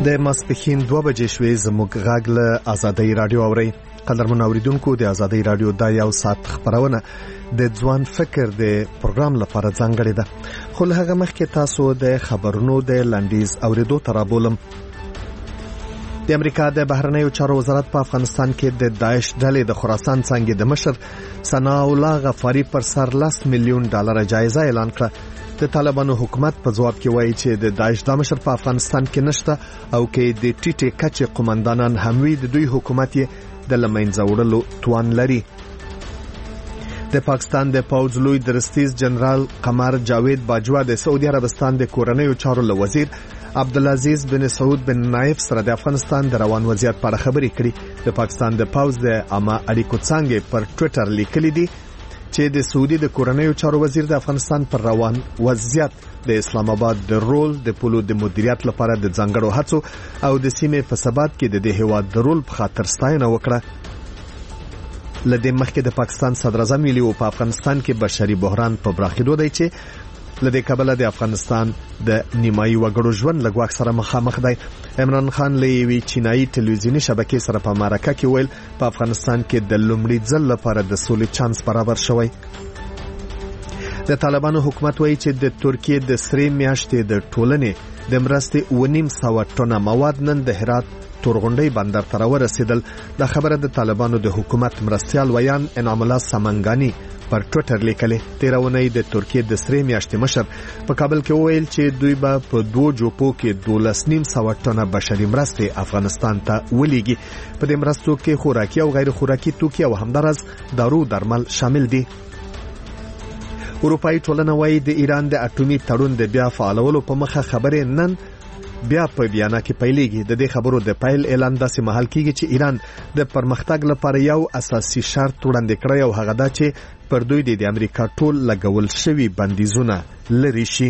د ماسپښین 2 بجې شوې زموږ غږ له آزادۍ رادیو اوري. قدرمن اوریدونکو د آزادۍ رادیو د یو ساعت خبرونه د ځوان فکر د پروګرام لپاره ځانګړې ده. خو له هغه مخکې تاسو د خبرونو د لنډیز اوریدو ترابولم. د امریکا د بهرنیو چارو وزارت په افغانستان کې د داعش ډلې د خراسان څنګه د مشر ثناء الله غفاری پر سر $10 میلیون جایزه اعلان کړه. د طالبانو حکومت په جواب کې وایي چې د داعش د مشر په افغانستان کې نشته او کې د ټیټه کچې قومندانان هم وي د دوی حکومت یې د لمنځه وړلو توان لري. د پاکستان د پوځ لوی درستیز جنرال قمر جاوید باجوا د سعودي عربستان د کورنیو چارو وزیر عبدالعزیز بن سعود بن نایف سره د افغانستان د روان وضعیت په اړه خبرې کړې. د پاکستان د پوځ د عامه اړیکو څنګه پر ټوئیټر لیکلي دي چې د سعودي د کورنیو چارو وزیر د افغانستان پر روان وضعیت د اسلام آباد د رول د پولو د مدیریت لپاره د ځانګړو هڅو او د سیمې په ثبات کې د هیواد د رول په خاطر ستاینه وکړه. لدې مخکې د پاکستان صدر اعظم ویلي و په افغانستان کې بشري بحران په براخېدو دی چې لدې کبله د افغانستان د نیمایي وګړو ژوند له ګواښ سره مخامخ دی. عمران خان له یوې چینایي ټلویزیوني شبکې سره په مرکه کې ویل په افغانستان کې د لومړي ځل لپاره د سولې چانس برابر شوی. د طالبانو حکومت وایي چې د ترکیه د سری میاشتې د ټولنې د مرستې 9.5 ټنه مواد نن د هرات تورغونډي بندر ته ورسېدل. دا خبره د طالبانو د حکومت مرستيال ویان انعام الله سمنګانی پر ټوئیټر لیکلې. تیرونی د ترکیه د سری میاشتې مشر په کابل کې ویل چې دوی به په 2 جوپو کې 12.5 ټنه بشري مرستې افغانستان ته ولېږي. په دې مرستو کې خوراکي او غیر خوراکي توکي او همدارس دارو درمل شامل دي. اروپאי ټولنه وايي د ایران د اټومي تړون د بیا فعالولو په مخه خبرې نن بیا په بیان کې پیلېږي. د دې خبرو د پیل اعلان داسې مهال کېږي چې ایران د پرمختګ لپاره یو اساسي شرط وړاندې کړی او هغه دا چې پر دوی د امریکا ټول لګول شوی بندیزونه لري شي.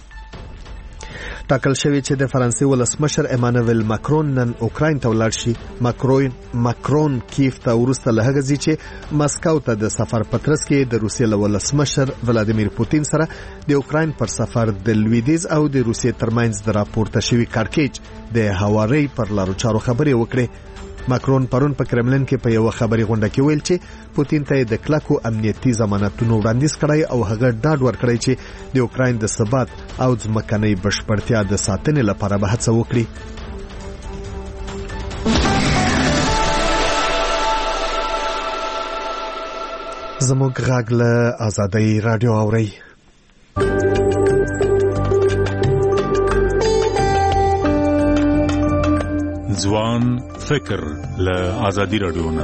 ټاکل شوی چې د فرانسې ولسمشر ایمانوئل ماکرون نن اوکراین ته ولاړ شي. ماکرون کیف ته ورسته له هغه ځای چې مسکو ته د سفر پترس کې د روسیې ولسمشر ولادیمیر پوتین سره د اوکراین پر سفر د لویدیز او د روسیې ترمنځ د راپورته شوی کارکېچ د هواري پر لارو چارو خبرې وکړي. ماکرون پرون په کرملین کې په یو خبري غونډه کې ویل چې پوتین ته د کلکو امنیتي ضمانتونو وړاندیز کړی او هغه ډاډ ورکړی چې د اوکراین د ثبات او ځمکنۍ بشپړتیا د ساتنې لپاره به هڅه وکړي. زموږ غږ له آزادۍ رادیو اوري. ځوان فکر له آزادۍ رادیو نه.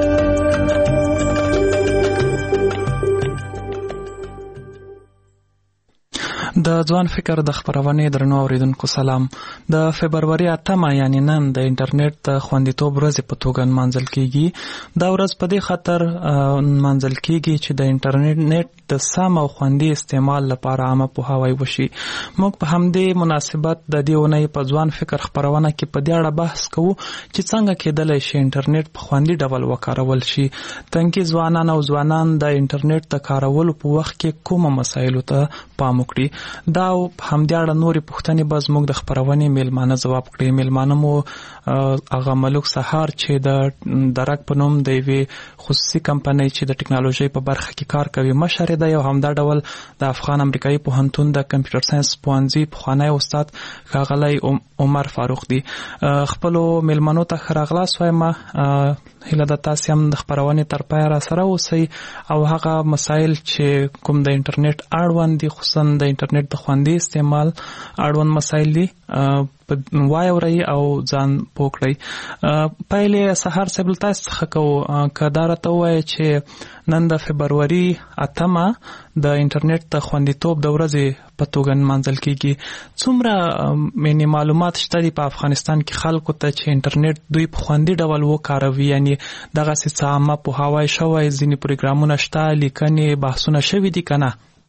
د ځوان فکر د خبرونه درنو اوریدونکو سلام. د فبرवरी 8 یعنی نن د انټرنیټ د خوندیتوب ورځ په توګه منځل کیږي. دا ورځ په دې خاطر منځل کیږي چې د انټرنیټ د سم او خوندي استعمال لپاره عامه پوهاوی وشي. موږ په همدې مناسبت د دې ونې په ځوان فکر خبرونه کې په دې اړه بحث کوو چې څنګه کېدلی شي انټرنیټ په خوندي ډول وکارول شي. تنکي ځوانان او ځوانان د انټرنیټ د کارولو په وخت کې کومه مسایلو ته پام وکړي. دا همدې اړه نورې پوښتنې به زموږ د خبرونې میلمانه ځواب کړي. میلمانه مو هغه ملک سهار چې د درک په نوم د یوې خصوصي کمپنۍ چې د ټکنالوژي په برخه کې کار کوي مشر دی او همدا ډول د افغان امریکایي پوهنتون د کمپیوټر ساينس پوهنځي پخوانی استاد ښاغلی عمر فاروق دی. خپل میلمنو ته خراغلاس وایم. هله د تاسو هم د خبرونې تر پای را سره اوسئ او هغه مسایل چې کوم د انټرنیټ اړوند دي خصوصا د انټرنیټ د خوندي استعمال اړوند مسایل دي وایوري او ځان پوکړی. پایله سحر سبل تاسو څخه کو کدارته وای چې نن د فبرवरी 8 د انټرنیټ د خوندیتوب د ورځې په توګه منځل کیږي. څومره مینی معلومات شته په افغانستان کې خلکو ته چې انټرنیټ دوی په خوندي ډول وکاروي، یعنی دغه څه عامه په هوای شوی ځینې پروګرامونه شته، لیکنې بحثونه شوي دي کنه؟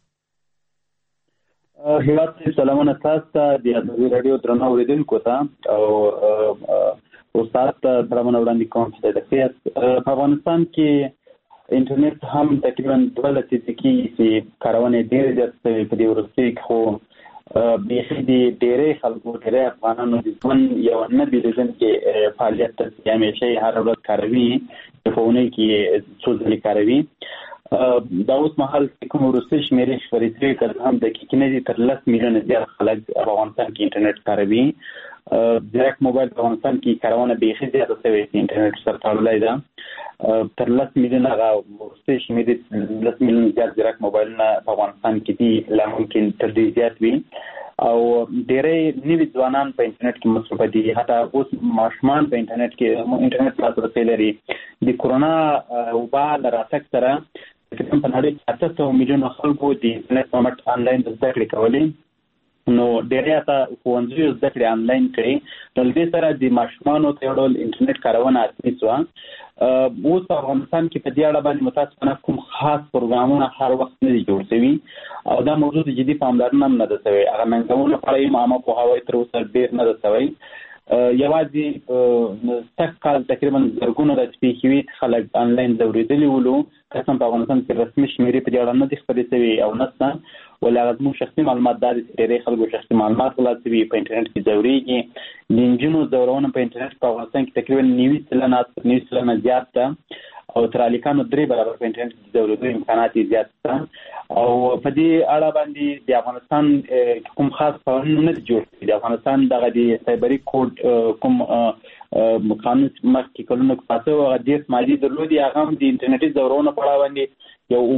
هیواد سلامونه تاسو ته د آزادۍ رادیو درنو اوریدونکو ته او استاد ته سلامونه وړاندې کوم چې د په افغانستان کې انټرنیټ هم تقریبا 12 دقیقې چې کارونه ډېر زیات په دې ورسته خو به دې ډېرې خلکو ډېرې افغانانو د ژوند یو نه بیلېدون کې فعالیت ته همیشه هر ورځ کاروي په اونۍ کې څو ځلې کاروي. دا اوس مهال کوم وروستي شمیرې خبرې کوي کله هم د کې نه تر 10 میلیونه زیات خلک په افغانستان کې انټرنیټ کاروي. ډایرکټ موبایل په افغانستان کې کارونه به زیاته شوې انټرنیټ سره تړلې ده. تر 10 میلیونه وروستي شمیرې 10 میلیونه زیات ډایرکټ موبایلونه په افغانستان کې دي، لا ممکن تر دې زیات وي. او ډېرې نوي ځوانان په انټرنیټ کې مصروف دي، حتی اوس ماشومان په انټرنیټ کې انټرنیټ لاسرسی لري. د کورونا وبا له راتګ سره په نړۍ کې 800 میلیونه خلکو د انټرنیټ په مټ آنلاین زده کړې کولې، نو ډېرې ته ښوونځي زده کړې آنلاین کړي. نو دې سره د ماشومانو ته یو ډول انټرنیټ کارونه اسانه شوه. اوس په افغانستان کې په دې اړه باندې متاسفانه کوم خاص پروګرامونه هر وخت نه دي جوړ شوي او دا موضوع د جدي پاملرنه نه ده شوې. هغه ننګونو په اړه عامه پوهاوی تر اوسه ډېر نه ده شوی. یوازې تک کال تقریبا زرګونه د سپیکوي خلک آنلاین زوریدلی ولو، قسم په افغانستان کې رسمي شمیرې په دې اړه نه دي خبرې شوي او نشته. ولې زموږ شخصي معلومات د ډېرې خلکو شخصي معلومات غلا شوي په انټرنیټ کې زوريږي. د انجنونو زورونه په انټرنیټ په افغانستان کې تقریبا 90% زیات ده او تر الیکانو 3 برابر په انټرنیټ کې زورېدو امکانات زیات دي. او په دې اړه باندې د افغانستان کوم خاص قانون نه جوړ شوی. د افغانستان دغه د سایبری کوډ کوم قانون مخکې کلونه پاتې او د مالی درلودي، هغه هم د انټرنیټي زورونو په اړه باندې یو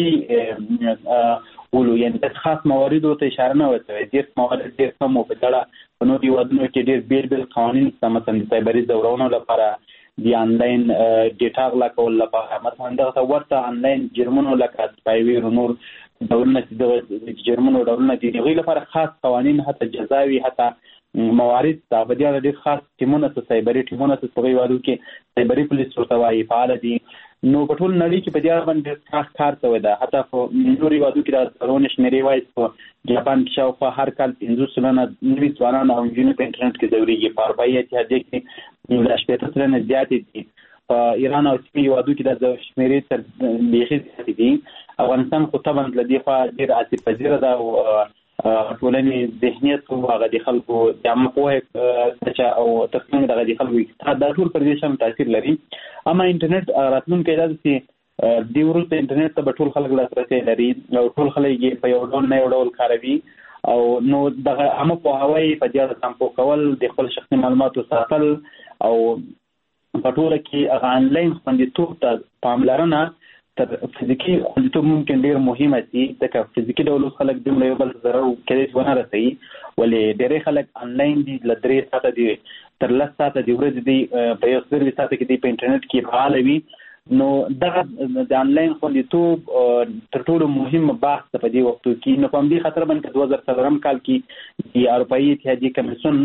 عمومي ولو یعنی خاص مواردو ته اشاره نه وکړي. د موارد ډېر کم او په اړه په نورو هیوادونو کې ډېر بیل قوانین مثلا د سایبری زورونو لپاره د آنلاین ډیټا غلا کول لپاره مثلا دغه ورته آنلاین جرمونو لکه سپایویر نور ډولونه د جرمونو ډولونه دي، هغوی لپاره خاص قوانین حتی جزاوي حتی موارد ته په دې اړه ډېر خاص ټیمونه سایبری ټیمونه په هیوادو کې سایبری پولیس ورته وایي فعال دي. نو په ټول نړۍ کې په دې اړه باندې کار شوی ده. حتی په نورو هیوادو کې د څلورو شمیرې وایي په جاپان کې شاوخوا هر کال 500 سلنه نوي ځوانان او نجونې په انټرنیټ کې زورېږي. په اروپایي اتحادیه کې 80 سلنه زیاتې دي. په ایران او سیمې هیوادو کې د شمیرې تر بیخي زیاتې دي. افغانستان خو طبعا له دې خوا ډېر عاطفي پذیره ده او ټولنې ذهنیت او هغه د خلکو د عامه پوهې او ترڅنګ دغه د خلکو دا ټول پر دې شم تاثیر لري. اما انټرنیټ راتلونکی دا چې د وروسته انټرنیټ ته ټول خلک لاسرسی لري او ټول خلک په یو ډول نه یو ډول کاروي او نو دغه عامه پوهاوی په دې اړه سمپو کول، د خپل شخصي معلوماتو ساتل او په ټوله کې هغه آنلاین خوندیتوب ته پاملرنه تر فزیکي خوندیتوب ممکن ډېر مهمه دي، ځکه فزیکي ډول خلک دومره یو بل ضرر کېدای شي ونه رسوي. ولې ډېری خلک آنلاین دي، له 3 ساعته دي تر 10 ساعته د ورځې دي په یو 24 ساعته کې دي په انټرنیټ کې فعال وي. نو دغه د آنلاین خوندیتوب تر ټولو مهم بحث په دې وخت کې. نو په دې خاطر باندې 2004 کال کې د اروپایي اتحادیې کمیسیون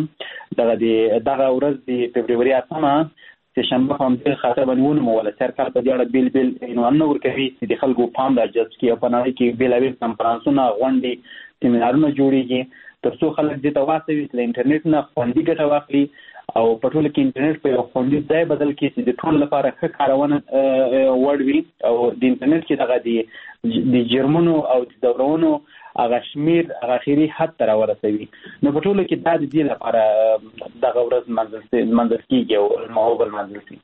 دغه ورځ د فبرवरी 8 چې شنبه په همدې خاطر باندې ونوموله. سرکار په دې اړه بیل عنوانونه ورکوي چې د خلکو پام راجذب کړي او په نړۍ کې بېلابېل کنفرانسونه، غونډې، سیمینارونه جوړېږي تر څو خلک دې ته وهڅوي چې له انټرنیټ نه خوندي ګټه واخلي او په ټوله کې انټرنیټ په یو خوندي ځای بدل کړي چې د ټول لپاره ښه کارونه وړ وي او د انټرنیټ کې دغه د جرمونو او د دورونو هغه شمیر هغه اخري حد ته راورسوي. نو په ټوله کې دا د دې لپاره دغه ورځ منځل کېږي او المحوبل منځل کېږي.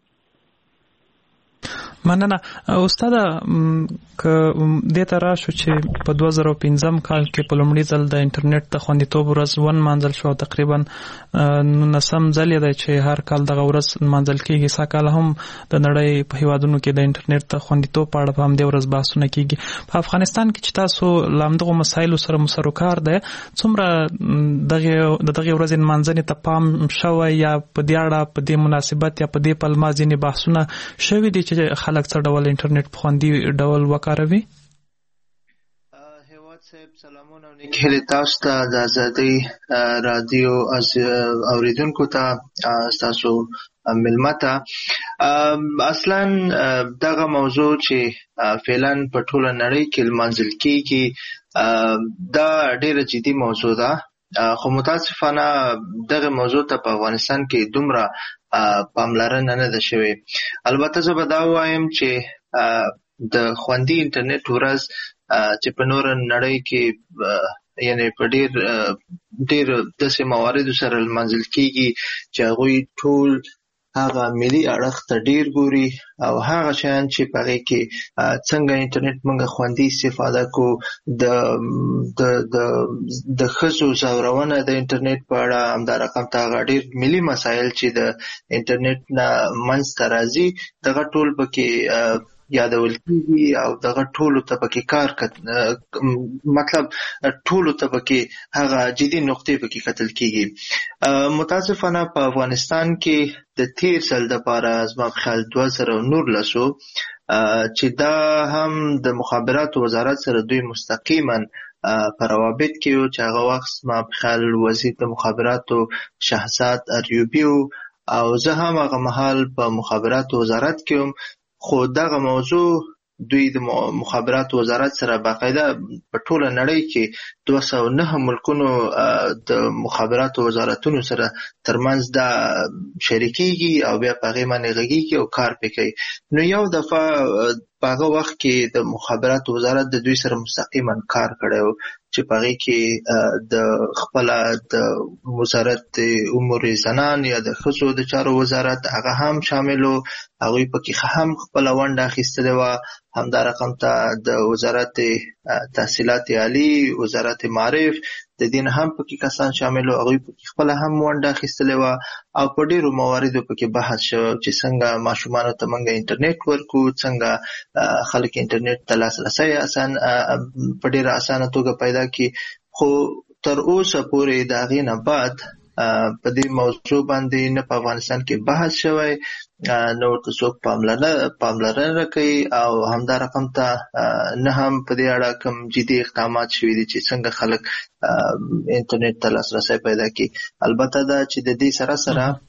مننه استاد. که دې ته راشو چې په 2015 کال کې په لومړي ځل د انټرنیټ د خوندیتوب ورځ ونمانځل شو، تقریبا 19 ځل دی چې هر کال دغه ورځ منځل کېږي. ساکال هم د نړۍ په هیوادونو کې د انټرنیټ د خوندیتوب په اړه په همدې ورځ بحثونه کېږي. په افغانستان کې چې تاسو له همدغو مسایلو سره مسروکار دی، څومره دغه ورځې نمانځنې ته پام شوی یا په دې اړه په دې مناسبت یا په دې پلمه ځینې بحثونه شوي دي چې خلک څه ډول انټرنیټ په خوندي ډول وکاروي؟ هیواد صاحب سلامونه او نیک هیلې تاسو ته، د ازادۍ رادیو اوریدونکو ته، تاسو ملما ته. اصلا دغه موضوع چې فعلا په ټوله نړۍ کې لمانځل کېږي دا ډېره جدي موضوع ده، خو متاسفانه دغه موضوع ته په افغانستان کې دومره پاملرنه نه ده شوې. البته زه به دا وایم چې د خوندي انټرنیټ ورځ چې په نور نړۍ کې یعنی په ډیر داسې موارد سره منځل کیږي چې هغوی ټول هغه ملي اړخ ته ډیر ګوري او هغه شیان چې په هغې کې څنګه انټرنیټ موږ خوندي استفاده کو د ښځو ځورونه د انټرنیټ په اړه همدارقم ته هغه ډیر ملي مسایل چې د انټرنیټ نه منځته راځي دغه ټول پکې یادول کیږي او دغه ټولو ته پکې کار مطلب ټولو ته پکې هغه جدي نقطې پکې کتل کیږي. متاسفانه په افغانستان کې د تیر سال دپاره زما په خیال 2019 چې دا هم د مخابراتو وزارت سره دوی مستقیما په روابط کې و چې هغه وخت زما په خیال وزیر د مخابراتو شهزاد ایوبي او زه هم هغه مهال په مخابراتو وزارت کې وم، خو دغه موضوع دوی د مخابراتو وزارت سره باقاعده په ټوله نړۍ کې 209 ملکونو د مخابراتو وزارتونو سره ترمنځ دا شریکېږي او بیا په هغې باندې غږېږي او کار پرې کوي. نو یو دفعه په هغه وخت کې د مخابراتو وزارت د دوی سره مستقیما کار کړی و چې په هغې کې د خپله د وزارت د امور زنان یا د ښځو د چارو وزارت هغه هم شامل و، هغوی پکې هم خپله ونډه اخیستلې وه. همدارقم ته د وزارت تحصیلات عالی، وزارت معارف د دې نه هم پکې کسان شامل وو، هغوی پکې خپله هم ونډه اخیستلې وه او په ډېرو مواردو پکې بحث شوی چې څنګه ماشومانو ته موږ انټرنیټ ورکو، څنګه خلک انټرنیټ ته لاسرسی په ډېره اسانه توګه پیدا کړي. خو تر اوسه پورې د هغې نه بعد په دې موضوع باندې نه په افغانستان کې بحث شوی، نه ورته څوک پاملرنه کوي او همدارقم ته نه هم په دې اړه کوم جدي اقدامات شوي دي چې څنګه خلک انټرنیټ ته لاسرسی پیدا کړي. البته دا چې د دې سره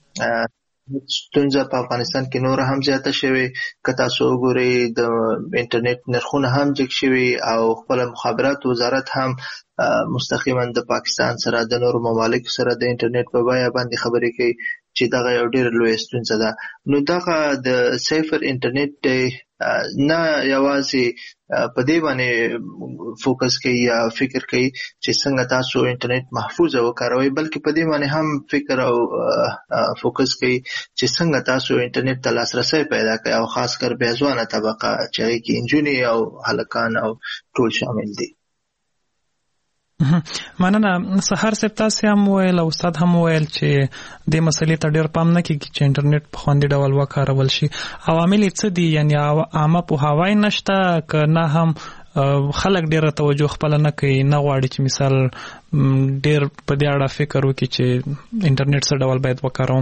ستونزه په افغانستان کې نور هم زیاته شوې. که تاسو وګورئ د انټرنیټ نرخونه هم جګ شوي او خپله مخابراتو وزارت هم مستقیما د پاکستان سره د نورو ممالکو سره د انټرنیټ په بیه باندې خبرې کوي چې دغه یو ډېره لویه ستونزه ده. نو دغه د سیفر انټرنیټ دی نه یوازې په دې باندې فوکس کوي یا فکر کوي چې څنګه تاسو انټرنیټ محفوظه وکاروئ، بلکې په دې باندې هم فکر او فوکس کوي چې څنګه تاسو انټرنیټ ته لاسرسی پیدا کړئ او خاص کر بیا ځوانه طبقه چې هغې کې نجونې او هلکان او ټول شامل دي. مننه. سهار صاحب تاسې هم وویل او استاد هم وویل چې دې مسلې ته ډېر پام نه کېږي چې انټرنیټ په خوندي ډول وکارول شي. عوامل یې څه دي؟ یعنې عامه پوهاوی نشته که نه هم خلک ډېره توجه خپله نه کوي، نه غواړي چې مثال ډېر په دې اړه فکر وکړي چې انټرنیټ څه ډول باید وکاروم؟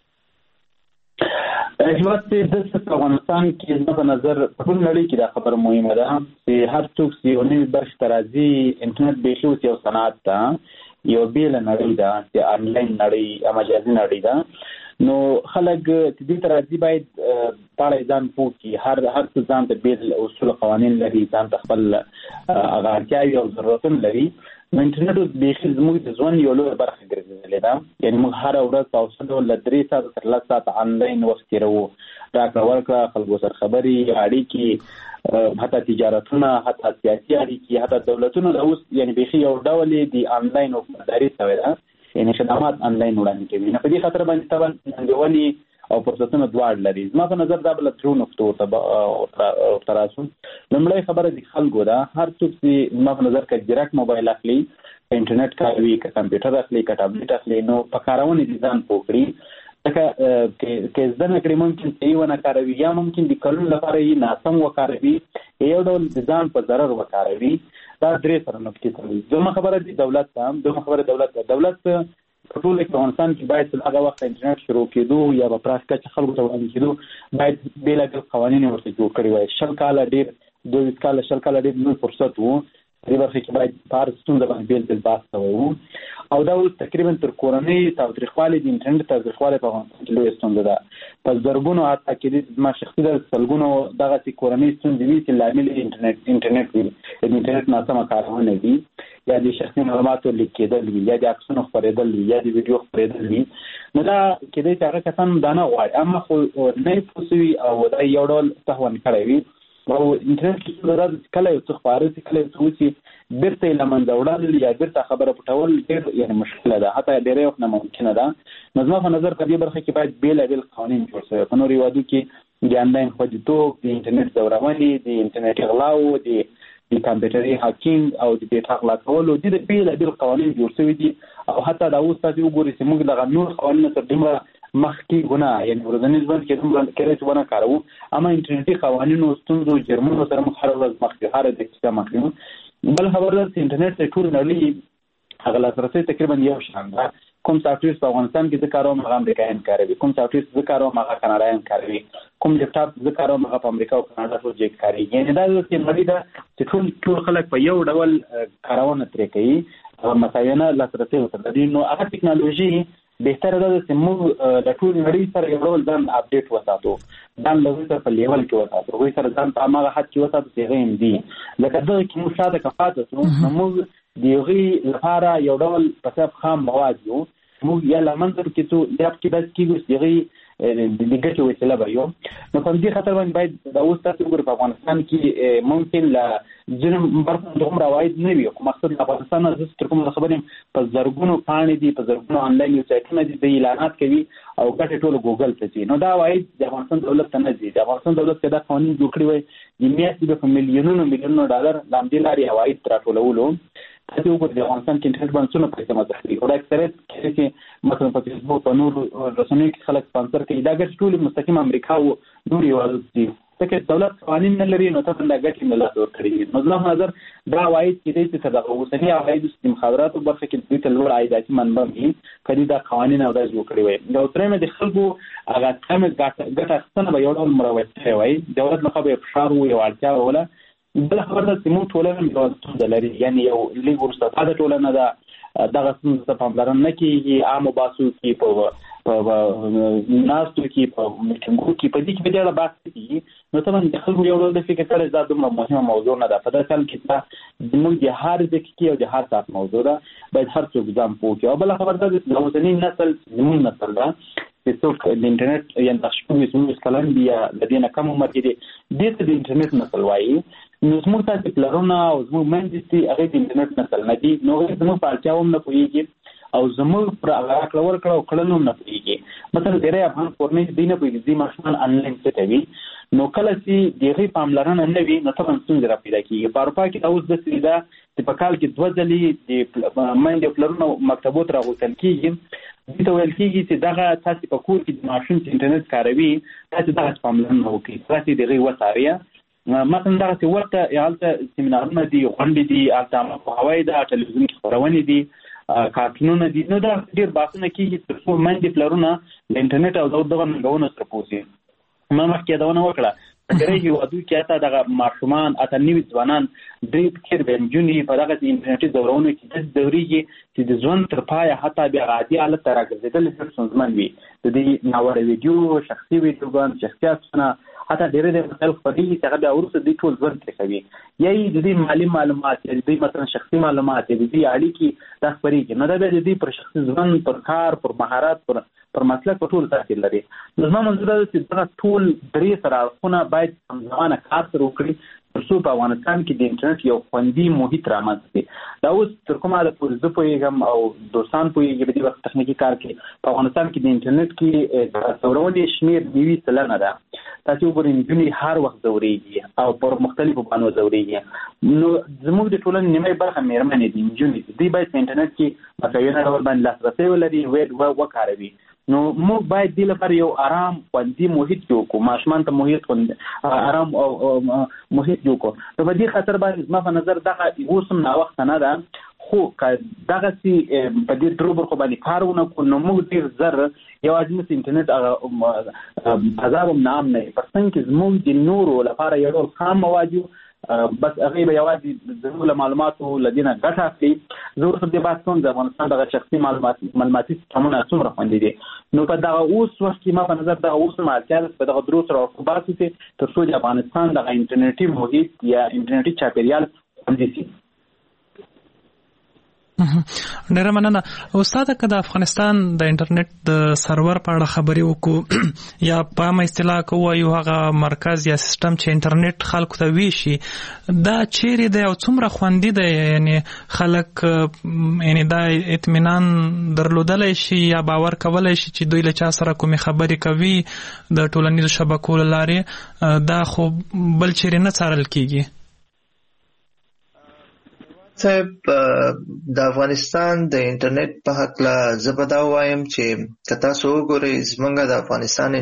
هیواد چې د افغانستان کې زما په نظر په ټول نړۍ کې دا خبره مهمه ده چې هر څوک چې یو نوې برخې ته راځي، انټرنیټ بیخي اوس یو صنعت ده، یو بېله نړۍ ده چې آنلاین نړۍ مجازي نړۍ ده. نو خلک چې دې ته راځي باید په اړه ځان پوه کړي. هر څه ځان ته بېل اصول قوانین لري، ځان ته خپل هغه اړتیاوې او ضرورتونه لري. نو انټرنیټ اوس بیخي زموږ د ژوند یو لویه برخه ګرځېدلې ده. یعنې موږ هره ورځ په اوسط ډول له 3 ساعته تر 10 ساعته آنلاین وخت تېروو، راکړه ورکړه، خلکو سره خبرې، اړیکې، حتی تجارتونه، حتی سیاسي اړیکې، حتی دولتونه د اوس یعنې بیخي یو ډول یې د آنلاین وفاداري شوې ده، یعنې خدمات آنلاین وړاندې کوي. نو په دې خاطر باندې طبعا ننګونې او فرصتونه دواړه لري. زما په نظر دا بله درو نقطو ورته راسو. لومړی خبره د خلکو ده. هر څوک چې زما په نظر که ډیرکټ موبایل اخلي، که انټرنیټ کاروي، که کمپیوټر اخلي، که ټابلیټ اخلي، نو په کارونې دې ځان پوه کړي. ځکه که زده نه کړي ممکن صحیح ونه کاروي یا ممکن د کلونو لپاره یې ناسم وکاروي، یو ډول د ځان په ضرر وکاروي. دا درې سره نقطې کوي. دومره خبره د دولت ته دولت په ټول افغانستان کې باید هغه وخت انټرنیټ شروع کېدو یا په پراخ کچه خلکو ته وړاندې کېدو باید بېلابېل قوانین ورته جوړ کړي وای. 20 کاله ډېر لوی فرصت و. په دې برخه کې باید په هر ستونزه باندې بېل بحث شوی و. او دا اوس تقریبا تر کورنۍ تاوتریخوالي د انټرنیټ تاوتریخوالي په افغانستان کې لویه ستونزه ده. په زرګونو حتی کېدای زما شخصي د سلګونو دغسې کورنۍ ستونزې وي چې لامل یې انټرنیټ وي، د انټرنیټ ناسمه کارونه وي، یا د شخصي معلوماتو لیک کېدل وي، یا د عکسونو خپرېدل وي، یا د ویډیو خپرېدل وي. نو دا کېدای چې هغه کسان دا نه غواړي، اما خو نه یې پوه سوي او دا یو ډول تهون کړی وي. او انټرنیټ کې درته کله یو څه خبره سي کله څه وسی بیرته لمنځه وړل یا بیرته خبره پټول ډېر یعنی مشکله ده، حتی ډېر وخت نه ممکنه ده. نو زما په نظر په دې برخه کې باید بیل قوانین جوړ شي. په نورو هیوادو کې د انلاین خوندیتوب، د انټرنیټ زورونې، د انټرنیټ غلاو، د کمپیوټري هاکینګ او د ډیټا غلا کولو د بیل قوانین جوړ شوي دي. او حتی دا اوس تاسو وګورئ چې موږ د نور قوانینو تر ډېره مخکې ګناه یعنی ورځنی ژوند کې دومره کېږي ونه کارو، اما انټرنیټي قوانینو ستونزو جرمونو سره مخ هر ورځ مخکې هر دقیقه مخکې. بل خبر ده چې انټرنیټ ته ټول نړۍ هغه لاسرسي تقریبا یو شان ده. کوم سافټویر په افغانستان کې ذکر او هغه امریکایان کاروي، کوم سافټویر ذکر او هغه کاناډایان کاروي، کوم لیپټاپ ذکر او هغه په امریکا او کاناډا کې جګ کاروي. یعنی دا چې نړۍ ده چې ټول خلک په یو ډول کارونه ترې کوي او مسایونه لاسرسي ورته. نو هغه ټکنالوژي بهتره ده چې موږ د ټول نړۍ سره یو ډول ځان اپډیټ وساتو، ځان له سره په لیول کې وساتو، هغوی سره ځان په هغه حد کې وساتو چې هغه هم دي. لکه دغه کې موږ شاته کفاته شو، موږ د هغوی لپاره یو ډول په خام مواد یو، موږ یا لمنځه کې څو یا کې بس کېږو چې هغوی د ګټې وسیله به یو. نو په دې خاطر باندې باید دا اوس تاسو وګورئ په افغانستان کې ممکن له ځینو برخو دومره عواید نه وي، خو مقصد د افغانستان نه زه تر کومه خبرې یم په زرګونو پاڼې دي، په زرګونو آنلاین ویبسایټونه دي، د اعلانات کوي او ګټې ټوله ګوګل ته ځي. نو دا عواید د افغانستان دولت ته نه ځي. د افغانستان دولت که دا قوانین جوړ کړي وای د میاشتې به په میلیونونو ډالر له همدې لارې عواید راټولولو. تاسو وګورئ د افغانستان کې انټرنیټ باندې څومره پیسې مصرف کړي، او دا اکثریت چې مثلا په فیسبوک په نورو رسنیو کې خلک سپانسر کوي، دا ګټې ټولې مستقیم امریکا او نورو هیوادو ته ځي. ځکه دولت قوانین نه لري نو ته دا ګټې نه لاسته ورکړي. نو زما په نظر دا عواید کېدای شي چې دغه اوسني عوایدو د مخابراتو برخه کې دوی ته لوړ عایداتي منبع وي که دوی دا قوانین او دا جوړ کړي وای. یو درېیمه د خلکو هغه کمې ګټه اخیستنه به یو ډول مروج شوی وای، دولت لخوا به یې فشار و، یو اړتیا به وله. بل خبر ده چې موږ ټولنه یو ستونزه لري، یعنی یو لږ وروسته پاتې ټولنه ده. دغه ستونزو ته پاملرنه نه کېږي، عامو بحثو کې په ناستو کې په میټینګونو کې په دې کې به ډېره بحث کېږي. نو طبعا د خلکو یو ډول د فکر سره دا دومره مهمه موضوع نه ده. په داسې حال کې دا زموږ د هر دقیقې او د هر ساعت موضوع ده، باید هر څوک ځان پوه کړي. او بله خبر ده چې د اوسني نسل زموږ نسل ده چې څوک د انټرنیټ یا د 18 کلن دي یا د دې نه کم عمر کې دي، دې ته د انټرنیټ نسل وایي. نو زموږ تاسې پلرونه او زموږ میندې چې هغوی د انټرنیټ نسل نه دي، نو هغوی زموږ په اړتیاو هم نه پوهېږي او زموږ پر راکړه ورکړه او کړنو هم نه پوهېږي. مثلا ډېری افغان کورنۍ چې دوی نه پوهېږي ځینې ماشومان انلاین څه کوي، نو کله چې د هغوی پاملرنه نه وي نو طبعا ستونزې را پیدا کېږي. په اروپا کې دا اوس داسې ده چې په کال کې 2 ځلې د میندې او پلرونو مکتبو ته راغوښتل کېږي. دوی ته ویل کېږي چې دغه تاسې په کور کې د ماشوم چې انټرنیټ کاروي تاسې دغسې پاملرنه وکړئ، تاسې د هغوی وڅارئ. مثلا دغسې ورته هلته سیمینارونه دي، غونډې دي، هلته عامه پوهاوی ده، ټلویزیون کې خپرونې دي، کارټونونه دي. نو دا ډېر بحثونه کېږي تر څو میندې پلرونه د انټرنیټ او دغه ننګونو سره پوه شي. ما مخکې یادونه وکړه په ډېری هېوادو کې حتی دغه ماشومان حتی نوي ځوانان درې پکې د نجونې په دغسې انټرنیټي دورونو کې داسې دورېږي چې د ژوند تر پایه حتی بیا عادي حالت ته راګرځېدل ډېر ستونزمن وي. د دې ناوړه ویډیو، شخصي ویډیوګان، شخصي عکسونه، حتی ډېرې د مسایل خپرېږي چې هغه بیا وروسته دوی ټول ژوند ترې کوي. یا یې د دوی مالي معلومات یا د دوی مثلا شخصي معلومات یا د دوی اړیکې دا خپرېږي. نو دا بیا د دوی پر شخصي ژوند، پر کار، پر مهارت، پر مسلک په ټول تاثیر لري. نو زما منظور دا ده چې دغه ټول درې سره اړخونه باید همزمانه کار سره وکړي تر څو په افغانستان کې د انټرنیټ یو خوندي محیط رامنځته شي. دا اوس تر کومه حده پورې زه پوهېږم او دوستان پوهېږي په دې وخت تخنیکي کار کې په افغانستان کې د انټرنیټ کې د ځورونې شمېر 90% ده. تاسې وګورئ نجونې هر وخت ځورېږي او پر مختلفو بانو ځورېږي. نو زموږ د ټولنې نیمایي برخه مېرمنې دي، نجونې. دوی باید په انټرنیټ کې مساویانه ډول باندې لاسرسی ولري، وکاروي. نو موږ باید دې لپاره یو آرام خوندي محیط جوړ کړو، ماشومان ته محیط آرام او محیط جوړ کړو. نو په دې خاطر باندې زما په نظر دغه اوس هم ناوخته نه ده، خو که دغسې په دې درو برخو باندې کار ونه کړو نو موږ ډېر زر یوازې مثل انټرنیټ هغه عذاب هم نه امنوي پر څنګ کې زموږ د نورو لپاره یو ډول خام مواد یو، بس هغوی به یوازې زموږ له معلوماتو له دې نه ګټه اخلي. زه ورته دې بحث کوم د افغانستان دغه شخصي معلوماتي سیسټمونه څومره خوندي دي. نو په دغه اوس وخت کې ما په نظر دغه اوس هم اړتیا ده په دغه درو سره ارتباط وکړي تر څو د افغانستان دغه انټرنیټي محیط یا انټرنیټي چاپېریال خوندي شي. ډیره مننه استاد. که د افغانستان د انټرنیټ د سرور په اړه خبرې وکړو یا په عامه اصطلاح کې وایو هغه مرکز یا سیستم چې انټرنیټ خلکو ته ویشي، دا چیرې دی او څومره خوندي دی؟ یعنی خلک یعنی دا اطمینان درلودلی شي یا باور کولی شي چې دوی له چا سره کومې خبرې کوي د ټولنیزو شبکو له لارې، دا خو بل چیرې نه څارل کیږي. صاحب د افغانستان د انټرنیټ په هکله زه به دا وایم چې که تاسو وګورئ زمونږ د افغانستان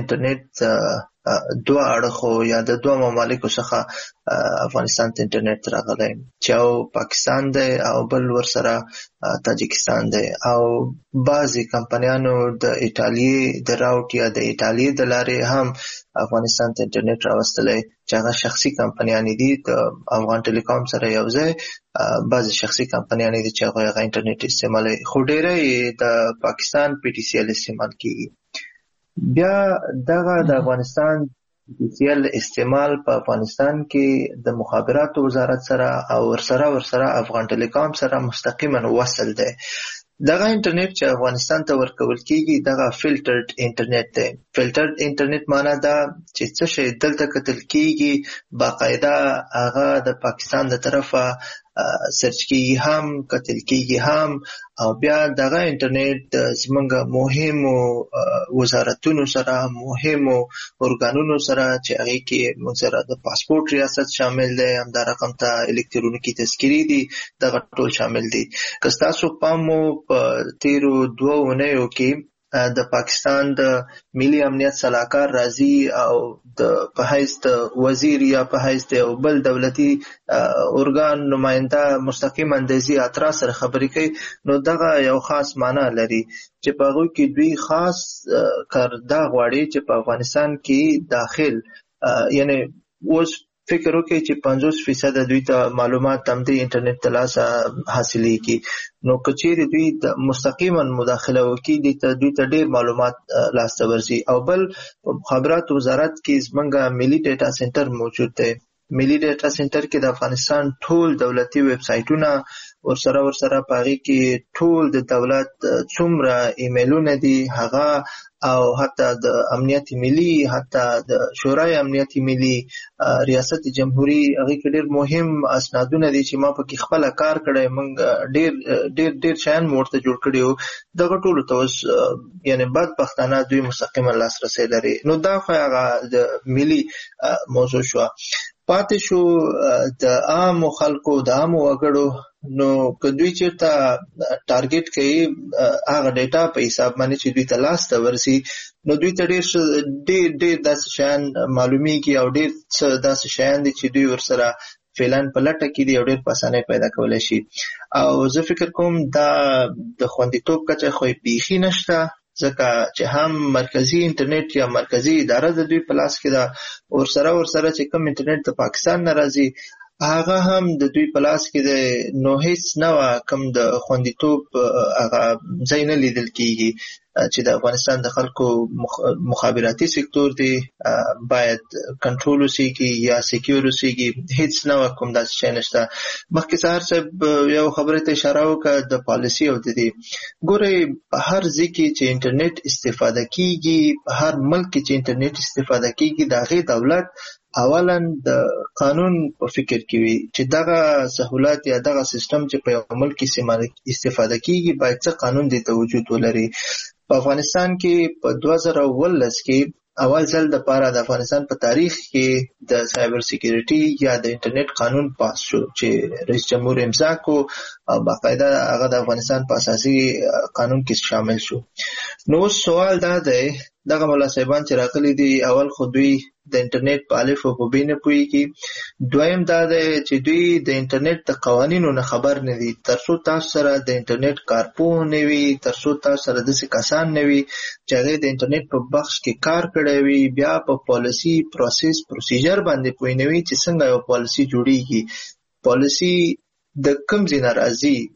انټرنیټ دوه اړخو یا د دوه ممالکو څخه افغانستان ته انټرنیټ راغلی، چې او پاکستان دی او بل ورسره تاجکستان دی، او بعضې کمپنیانو د ایټالیې د راوټ یا د ایټالیې د لارې هم افغانستان ته انټرنیټ راوستلی، چې هغه شخصي کمپنیانې دي د افغان ټیلیکام سره یو ځای، بعضې شخصي کمپنیانې دي چې هغه انټرنیټ استعمالوي، خو ډېری د پاکستان پی ټي سی ایل استعمال کیږي. بیا دغه د افغانستان پی ټي سی ایل استعمال په افغانستان کې د مخابراتو وزارت سره او ورسره افغان ټیلیکام سره مستقیما وصل دی. دغه انټرنیټ چې افغانستان ته ورکول کیږي دغه فلټرډ انټرنیټ دی. فلټرډ انټرنیټ معنا دا چې څه شی دلته کتل کیږي باقاعده هغه د پاکستان د طرفه سرچ کیږي هم کتل کیږي هم، او بیا دغه انټرنیټ زمونږ مهمو وزارتونو سره مهمو ارګانونو سره چې هغې کې موږ سره د پاسپورټ ریاست شامل دی، همدا رقم ته الکترونیکي تذکرې دي، دغه ټول شامل دي. که ستاسو پام مو په تیرو 2 اونیو کې د پاکستان د ملي امنیت صلاحکار راځي او د په حیث د وزیر یا په حیث د یو بل دولتي ارګان نماینده مستقیما د ضیاء اطرا سره خبرې کوي، نو دغه یو خاص معنا لري چې په هغوی کې دوی خاص کار دا غواړي چې په افغانستان کې داخل، یعنی اوس فکر وکړئ چې 50% دوی ته معلومات هم د انټرنیټ ته لاسه حاصلېږي، نو که چیرې دوی مستقیما مداخله وکړي دوی ته ډېر معلومات لاسته ورځي. او بل په مخابراتو وزارت کې زمونږ ملي ډیټا سنټر موجود دی. ملي ډیټا سنټر کې د افغانستان ټول دولتي ویب سایټونه ورسره په هغې کې ټول د دولت څومره ایمیلونه دي هغه، او حتی د امنیت ملي، حتی د شورای امنیت ملي، ریاست جمهوری، هغې کې ډېر مهم اسنادونه دي چې ما پکې خپله کار کړی، موږ ډېر شیان مو ورته جوړ کړي وو، دغه ټولو ته اوس یعنې بدبختانه دوی مستقیما لاسرسی لري. نو دا خو هغه د ملي موضوع شوه. پاتې شو د عامو خلکو د عامو وګړو، نو که دوی چېرته ټارګېټ کوي هغه ډیټا په حساب باندې چې دوی ته لاس ته ورسي، نو دوی ته ډېر داسې شیان معلومیږي او ډېر څه داسې شیان دي چې دوی ورسره فعلا په لټه کې دي او ډېر په اسانۍ پیدا کولی شي. او زه فکر کوم دا د خوندیتوب کچه خو یې بیخي نشته، ځکه چې هم مرکزي انټرنیټ یا مرکزي اداره د دوی په لاس کې ده، ورسره چې کوم انټرنیټ د پاکستان نه راځي هغه هم د دوی په لاس کې دی، نو هیڅ نه وه کوم د خوندیتوب هغه ځای نه لیدل کیږي چې د افغانستان د خلکو مخابراتي سکتور دی باید کنټرول وسیږي یا سکیور وسیږي، هیڅ نه وه کوم داسې شی نشته. مخکې سهار صاحب یو خبرې ته اشاره وکړه د پالیسي او د دې، ګورئ په هر ځای کې چې انټرنیټ استفاده کیږي، په هر ملک کې چې انټرنیټ استفاده کیږي، د هغې دولت اولا د قانون په فکر کې وي چې دغه سہولت یا دغه سیستم چې په یو ملک کې استفاده کیږي باید څه قانون دی ته وجود ولري. په افغانستان کې په 2019 کې اول ځل د پاره د افغانستان په تاریخ کې د سایبر سیکیورټي یا د انټرنیټ قانون پاس شو چې رئیس جمهور امضا کو او باقاعده هغه د افغانستان په اساسي قانون کې شامل شو. نو سوال دا دی دغه مولا صاحبان چې راغلي دي اول خو دوی د انټرنیټ په الف او په ب نه پوهیږي، دویم دا دی چې دوی د انټرنیټ د قوانینو نه خبر نه دي. ترڅو تاسو سره د انټرنیټ کارپوه نه وي، ترڅو تاسو سره داسې کسان نه وي چې هغې د انټرنیټ په بخش کې کار کړی وي، بیا په پالیسي پروسیجر باندې پوه نه وي چې څنګه یو پالیسي جوړیږي، پالیسي د کوم ځای نه راځي،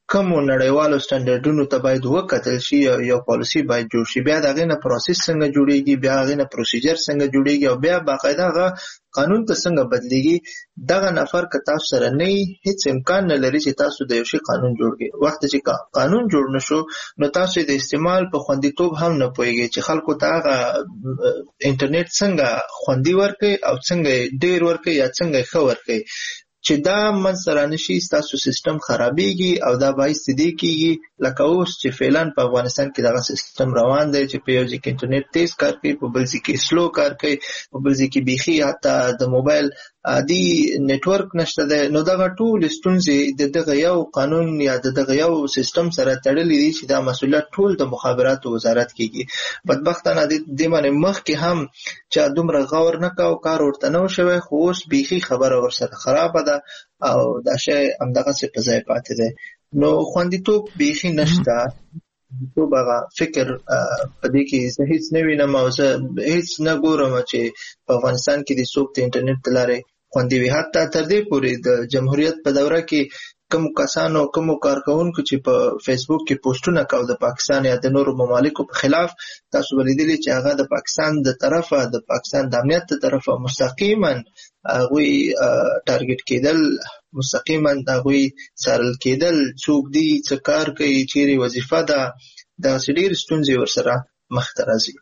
کومو نړیوالو سټنډرډونو ته باید وکتل شي، یو پالیسي باید جوړ شي، بیا د هغې نه پروسس څنګه جوړیږي، بیا هغې نه پروسیجر څنګه جوړیږي، او بیا باقاعده هغه قانون ته څنګه بدلیږي. دغه نفر که تاسو سره نه وي، هیڅ امکان نه لري چې تاسو د یو شي قانون جوړ کړئ. وخت چې قانون جوړ نه شو، نو تاسو د استعمال په خوندیتوب هم نه پوهیږئ چې خلکو ته هغه انټرنیټ څنګه خوندي ورکړئ او څنګه ډیر ورکړئ یا څنګه ښه ورکړئ. چې دا منځته رانشي، ستاسو سیستم خرابېږي او دا باعث دې کېږي لکه اوس چې فعلا په افغانستان کې دغه سیستم روان دی چې په یو ځای کې انټرنیټ تیز کار کوي، په بل ځای کې سلو کار کوي، په بل ځای کې بیخي حتی د موبایل عادي نیټورک نشته دی. نو دغه ټول ستونزې د دغه یو قانون یا د دغه یو سیستم سره تړلې دي چې دا مسؤلیت ټول د مخابراتو وزارت کېږي. بدبختانه دې باندې مخکې هم چا دومره غور نه کوو، کار ورته نه و شوی، خو اوس بیخي خبره ورسره خرابه ده او دا شی همدغسې په ځای پاتې دی. نو خوندیتوب بیخي نشته. خوندیتوب هغه فکر په دې کې زه هیڅ نه وینم او زه هیڅ نه ګورم چې په افغانستان کې د څوک د انټرنیټ د لارې خوندي وي. حتی تر دې پورې د جمهوریت په دوره کې کومو کسانو، کومو کارکونکو چې په فیسبوک کې پوسټونه کاوه د پاکستان یا د نورو ممالکو په خلاف، تاسو ولیدلي چې هغه د پاکستان د طرفه، د پاکستان د امنیت د طرفه مستقیما هغوی ټارګټ کېدل، مستقیما هغوی څارل کېدل، څوک دي، څه کار کوي، چیرې وظیفه ده، دغسې ډېرې ستونزې ورسره مخته راځي.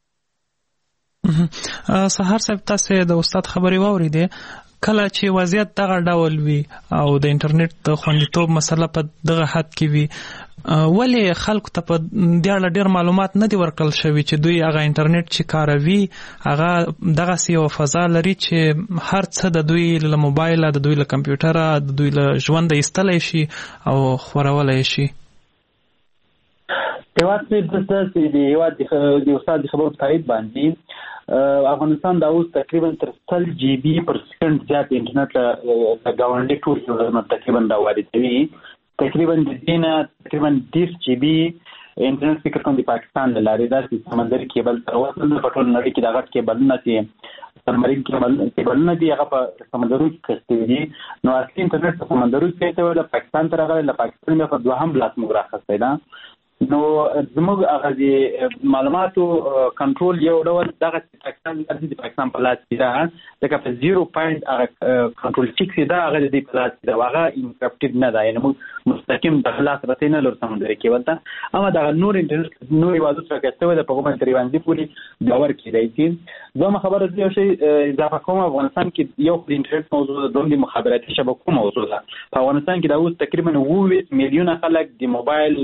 سهار صاحب، تاسو د استاد خبرې واورېدې. کله چې وضعیت دغه ډول وي او د انټرنیټ د خوندیتوب مسله په دغه حد کې وي، ولې خلکو ته په دې اړه ډېر معلومات نه دي ورکړل شوي چې دوی هغه انټرنیټ چې کاروي هغه دغسې یوه فضا لري چې هر څه د دوی له موبایله، د دوی له کمپیوټره، د دوی له ژونده ایستلی شي او خورولی شي؟ هېواد صاحب، دلته د هېواد د استاد د خبرو تایید باندې افغانستان دا اوس تقریبا تر 100 GB پر سکند زیات انټرنیټ له ګاونډي ټول هېوادونو تقریبا دا واردوي. تقریبا د دې نه تقریبا 10 GB انټرنیټ فکر کوم د پاکستان له لارې داسې سمندري کیبل تر وصل په ټول نړۍ کې د غټ کیبلونه چې سبمرین کیبلونه دي هغه په سمندرو کې کښتي دي. نو اصلي انټرنیټ په سمندرو کې ته د پاکستان تر راغلی، له پاکستان په دوهم لاس موږ راخستی ده. نو زموږ هغه د معلوماتو کنټرول یو ډول دغه پاکستان د پاکستان په لاس کې ده، ځکه په 0 پوینټ هغه کنټرول ټیک دی، هغه د دې په لاس کې ده، هغه انکرپټډ نه ده، یعنې موږ مستقیم د خلاص رسۍ نه لرو سمندري کیبل ته. اما دغه نور انټرنیټ نور هېوادو سره کښته وی ده، په هغو باندې تر یوه اندازې پورې باور کېدی شي. دویمه خبره زه یو شی اضافه کوم، افغانستان کې یو د انټرنیټ موضوع ده، دویم د مخابراتي شبکو موضوع ده. په افغانستان کې دا اوس تقریبا 29 میلیونه خلک د موبایل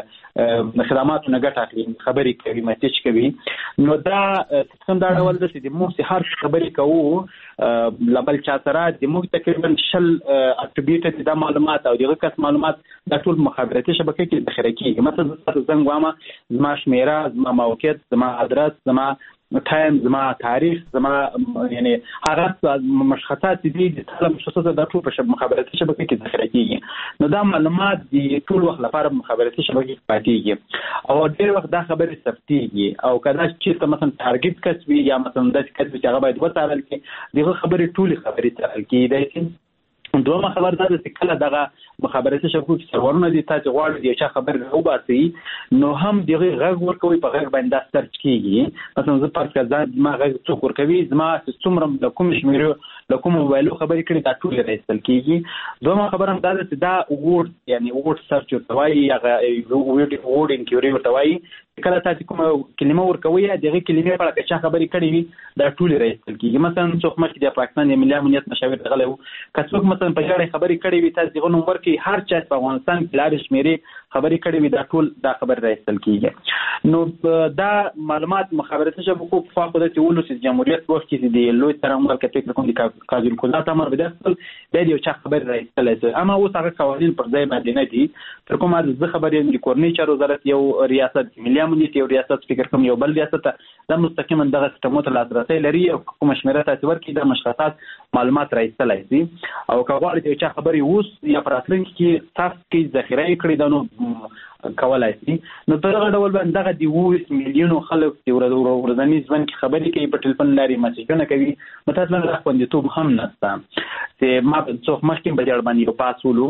خدماتو نه ګټه اخلي، خبرې کوي، میسج کوي. نو دا سیستم دا ډول ده چې د موږ هر خبرې کوو له بل چا سره، د موږ تقریبا 20 اټریبیوټ دا معلومات او دغه کس معلومات دا ټول مخابراتي شبکې کې ذخیره کېږي. مثلا زه تاسو زنګ وامه، زما شمیره، زما موقعیت، زما ادرس، زما ټایم، زما تاریخ، زما یعنی هغه مشخصات دي د ټول مشخصات د ټول په مخابراتي شبکې کې ذخیره کېږي. نو دا معلومات د ټول وخت لپاره مخابراتي شبکې کې پاتېږي او ډېر وخت دا خبرې ثبتېږي. او کله چې مثلا ټارګټ کس وي یا مثلا داسې کس وي چې هغه باید وڅارل کړي، دغه خبرې ټولې خبرې څارل کېدای شي. دویمه خبر دا ده چې کله دغه مخابراتي شبکو کې سرورونه دي، تاسو غواړئ د یو چا خبر راوباسئ، نو هم دغه غږ ورکوئ، په غږ باندې دا سرچ کېږي. مثلا زه فرض کړه زما غږ څوک ورکوي، زما څومره له کوم شمېرو له کوم موبایلو خبرې کړي، دا ټول راایستل کېږي. دویمه خبره هم دا ده چې دا وورډ یعنې وورډ سرچ ورته وایي، هغه وورډ انکیوري ورته وایي. کله تاسو کومه کلمه ورکوي، دغه کلمې په اړه که چا خبرې کړې وي، دا ټول راایستل کېږي. مثلا څوک مخکې د پاکستان د ملي امنیت مشاور راغلی و، که څوک مثلا په اړه خبرې کړې وي، تاسو دغه نوم ورکړئ، هر چا په افغانستان کې لارې شمېرې خبرې کړې وي، دا ټول دا خبر راایستل کېږي. نو دا معلومات مخابراتي شبکو په خوا خو داسې ولو چې جمهوریت وخت کې د لوی ترامل کتې کوم د قاضي القضات امر به داخل بیا یو چا خبر راایستلی شي. اما اوس هغه قوانین پر ځای باندې نه دي. تر کومه زه خبر یم د کورنۍ چارو وزارت یو ریاست، ملي امنیت یو ریاست، فکر کوم یو بل ریاست دا مستقیما دغه سیستمو ته لاسرسی لري او کومه شمېره تاسو ورکړي د مشخصات معلومات راایستلی شي. او که غواړئ د یو چا خبرې اوس یا په راتلونکي کې تاسو کې ذخیره یې کړي، دا نو کولای شي. نو په دغه ډول باندې دغه د 20 میلیونو خلک چې ورځني ژوند کې خبرې کوي، په ټلیفون لارې میسجونه کوي، متاسفانه دا خوندیتوب هم نشته. چې ما څوک مخکې په دې اړه باندې یو پاس ولو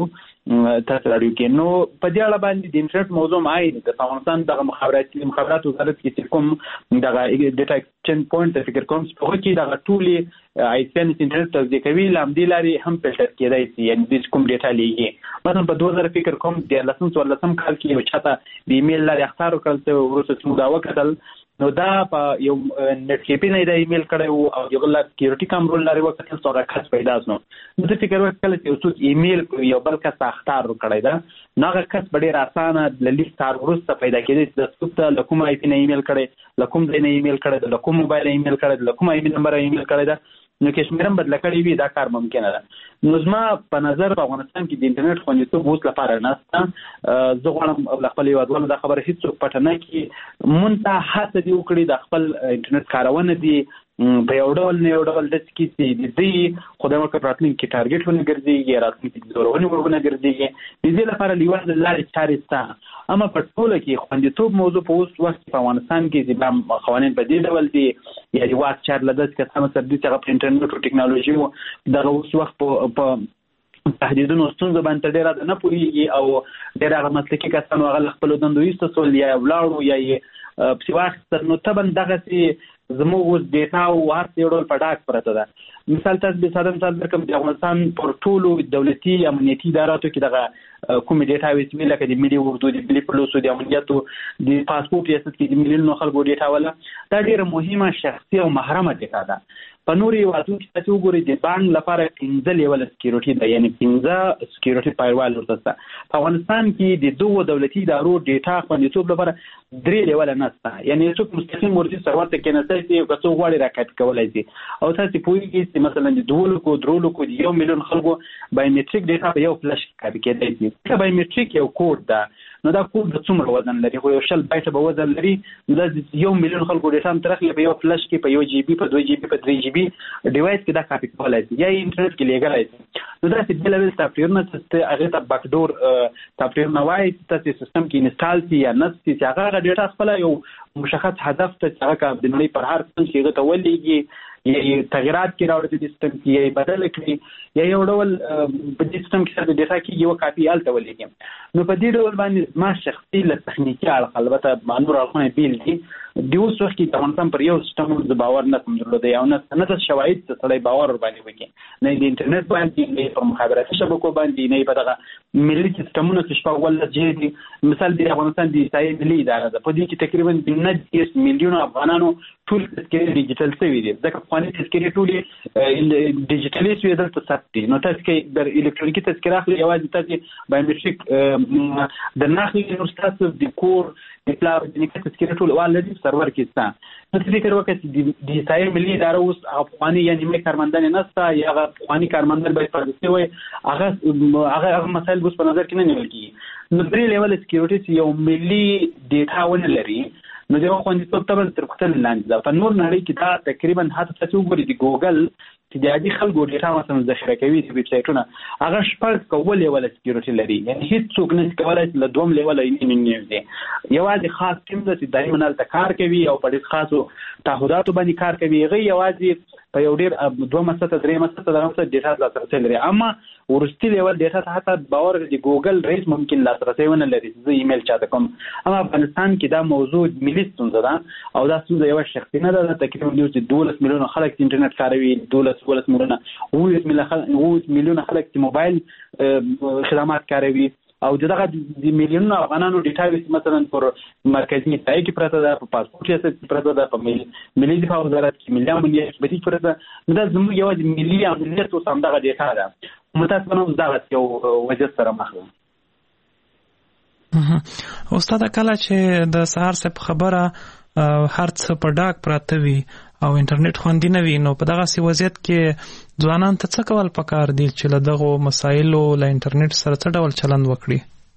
تاسو راډیو کې. نو په دې اړه باندې د انټرنیټ موضوع معاینه د افغانستان د مخابرات وزارت کې کوم دغه ډیټا ایکسچینج پوینټ د فکر کوم په کې دغه ټولې آیسن انټرنیټ توزیع کوي لامدې لاري هم فلټر کېدای شي، یعنی د کوم ډیټا لیږي. مثلا په 2000 فکر کوم د 2014 کال کې یو چاته د ایمیل لاري اختیار وکړل ته ورسره څو دا وکړل، نو دا په یو نت کیپینګ نه د ایمیل کړو او یو غلط سکیورټي کامرول لري وکړل څو راکاس پیدا شنو. نو د فکر وکړل چې اوس ایمیل یو بل کس اختیار وکړی دا ناغه کس ډېر اسانه د لیستار ورسته پیدا کېږي د څوک له کومه آی پی نه ایمیل کړي، له کوم ځای نه ایمیل کړي، له کوم موبایل ایمیل کړي، له کوم ایمیل نمبر ایمیل کړي دا نو کې شمیرم بدل کړی وي دا کار ممکن ده. نو زما په نظر په افغانستان کې د انټرنیټ خوندیتوب اوس لپاره نشته. زه غواړم خپل هیوادوالو دا خبره هیڅ پټه نه کړي، مونږ هڅه دی وکړي د خپل انټرنیټ کارونه دي په یو ډول نه یو ډول د سکیسي د دې خدای ورکړ راتلونکي کې ټارګټ ونه ګرځي، راتلونکي زورونه ورونه ګرځي. د دې لپاره لیوان لارې چارې شته. اما په ټوله کې خوندیتوب موضوع په اوس وخت په افغانستان کې د قوانین په دې ډول دي، یعنی واټ چار لداس کسانو سره د هغه په انټرنیټ او ټکنالوژي مو دغه اوس وخت په تهدیدونو ستونزه باندې ډېر نه پوهیږي او ډېر هغه مسلکي کسانو هغه خپل دندو ایستل یا ولاړو یا په واخت نو تبن دغه سي زموږ اوس ډیټا او هر څه ډول په ډاک پرته ده. مثال تاسو به ساده مثال درکم د افغانستان پر ټولو دولتي امنیتي اداراتو کې دغه کوم ډیټا وې لکه د ملي اردو د ملي پولیسو د امنیتو د پاسپورت ریاست کې د ملي خلکو ډیټا ولا دا ډیره مهمه شخصي او محرمه ډیټا ده. په نوري وادو کې تاسو وګورئ د بانک لپاره 15 لیول سکیورټي ده، یعنی 15 سکیورټي فایروال ورته. په افغانستان کې د دوه دولتي ادارو ډیټا خوندیتوب لپاره 3 لیول نه شته، یعنی څوک مستقیم ورته سرور ته کېناستي چې کڅو غواړي راکټ کولای شي. او تاسو پوهیږئ چې مثلا د 2 کو 1 میلیون خلکو بایومټریک ډیټا په یو فلش کې کاپي کېدای شي. دا بایومټریک یو کوډ ده، نو دا کوډ د څومره وزن لري؟ خو یو شل بایټ به وزن لري. دا 1 میلیون خلکو ډیټا هم ترخلي په یو فلش کې په 1 جی بي په 2 جی بي په 3 جی بي ډیوایس کې دا کاپي کولای شي یا انټرنیټ کې لګولای شي. نو دا چې د لیول سافټویر ته هغه ته باکډور سافټویر نه وایي چې سیستم کې انسټال شي یا نه شي، چې هغه ډیټا خپل یو مشخص هدف ته هغه د نړۍ پر هر څه کې ته ولېږي یا تغیرات کې راوړي د سیستم کې یا بدل کړي یا یو ډول په دې سیستم کې د ډیټا کې یو کاپي الته ولېږي. نو په دې ډول باندې ما شخصي له تخنیکی اړخ البته مانور اړخونه بیل دي د اوس وخت کې د افغانستان پر یو سیستم د باور نه کوم درلوده یا نه د شواهد څخه سړی باور ور باندې وکړي، نه د انټرنیټ باندې نه په مخابراتي شبکو باندې نه په دغه ملي سیستمونو چې شپه ول جدي. مثال د افغانستان د سایه ملي اداره ده، په دې کې تقریبا 90 میلیون افغانانو ټول تذکرې ډیجیټل شوي دي. ځکه افغاني تذکرې ټول ډیجیټلي شوي دلته ثبت دي. نو تاسو کې د الکترونیکي تذکره اخلي یوازې تاسو بایومټریک د ناخلي نور تاسو د کور د پلاو د نیکه تذکره ټول والدي سرور کې ستا. نو فکر وکړئ د سایه ملي اداره اوس افغاني یا نیمه کارمندان نه ستا یا افغاني کارمندان باید پردسي وي، هغه مسایل اوس په نظر کې نه نیول کېږي. نو 3 لیول سکیورټي یو ملي ډیټا ونه لري نو دا خوندیتوب تبع تر کتل لاندې ده. په نور نړۍ کې دا تقریبا حتی تاسو وګورئ د ګوګل چې د عادي خلکو ډیټا مثلا ذخیره کوي د ویب سایټونو هغه شپږ کول لیول سکیورټي لري، یعنی هیڅ څوک نه کولای له 2 لیول نه دی. یوازې خاص ټیم چې دایمه نل کار کوي او په ډېر خاصو تعهداتو باندې کار کوي، هغه یوازې په یو ډېر 2 مسته 3 مسته دغه ډیټا لاسرسي لري. اما ورستي لیول ډیټا ته حتی باور د ګوګل ریس ممکن لاسرسي ونه لري. زه ایمیل چاته کوم، اما افغانستان کې دا موضوع ملي ستونزه ده او دا ستونزه یو شخصي نه ده. تقریبا 12 میلیون خلک انټرنیټ کاروي، 12 میلیون 9 میلیون خلک چې موبایل خدمات کاروي او دغه د میلیونونو افغانانو ډیټا مثلا پر مرکزی ځای کې پراته ده، په پاسپورت ریاست کې پراته ده، په ملي دفاع وزارت کې ملي امنیت کې پراته ده. دا زموږ یوازې ملي امنیت او همدغه ډیټا ده. متاسفانه دغه یو وجه سره مخ ده. استاد کله چې د سهار څخه خبره هر څه په ډاک پراته وي او انټرنیټ خوندي نه وي، نو په دغه سی وضعیت کې ځوانان ته څه کول پکار دي چې له دغه مسایلو له انټرنیټ سره څه ډول چلند وکړي؟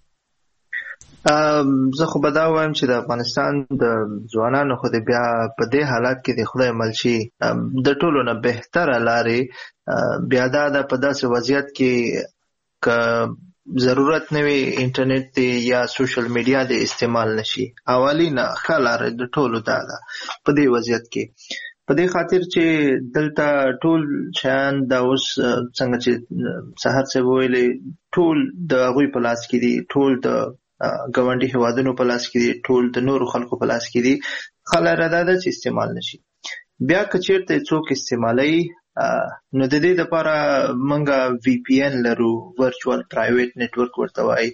زه خو به دا وایم چې د افغانستان د ځوانانو خو د بیا په دې حالات کې د خدای ملشي د ټولو نه بهتره لارې بیا دا په داسې وضعیت کې که ضرورت نه وي انټرنیټ دی یا سوشل میډیا دی استعمال نشي. اولینه ښه لاره د ټولو دا ده په دې وضعیت کې په دې خاطر چې دلته ټول شیان دا اوس څنګه چې سحر څه ویلې ټول د هغوی په لاس کې دي، ټول د ګاونډي هیوادونو په لاس کې دي، ټول د نورو خلکو په لاس کې دي. خله اراده ده چې استعمال نشي. بیا که چیرته څوک استعمالوي نو د دې لپاره موږ VPN لرو، ورچوال پرایویټ نیټورک ورته وایي.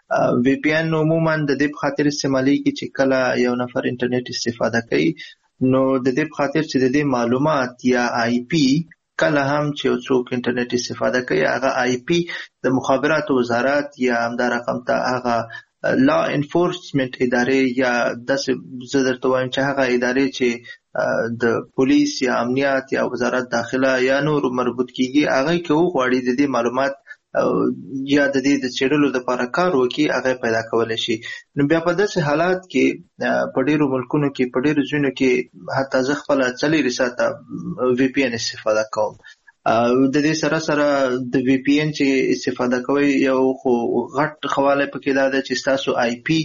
VPN عموما د دې په خاطر استعمالېږي چې کله یو نفر انټرنیټ استفاده کوي نو د دې په خاطر چې د دې معلومات یا IP کله هم چې څوک انټرنیټ استفاده کوي هغه IP د مخابراتو وزارت یا همدا رقم ته هغه لا انفورسمنت ادارې یا داسې زه درته وایم چې هغه ادارې چې د پولیس یا امنیت یا وزارت داخله یا نور مربوط کیږي هغه کې وغواړي د دې معلومات یا د دې د چیرلو لپاره کار وکړي هغه پیدا کولای شي. نو بیا په داسې حالات کې په ډیرو ملکونو کې په ډیرو ځینو کې حتی زه خپله 4 ساعته VPN استفاده کوم. د دې سره سره د VPN چې استفاده کوي یو خو غټ خواله پکې دا ده چې ستاسو IP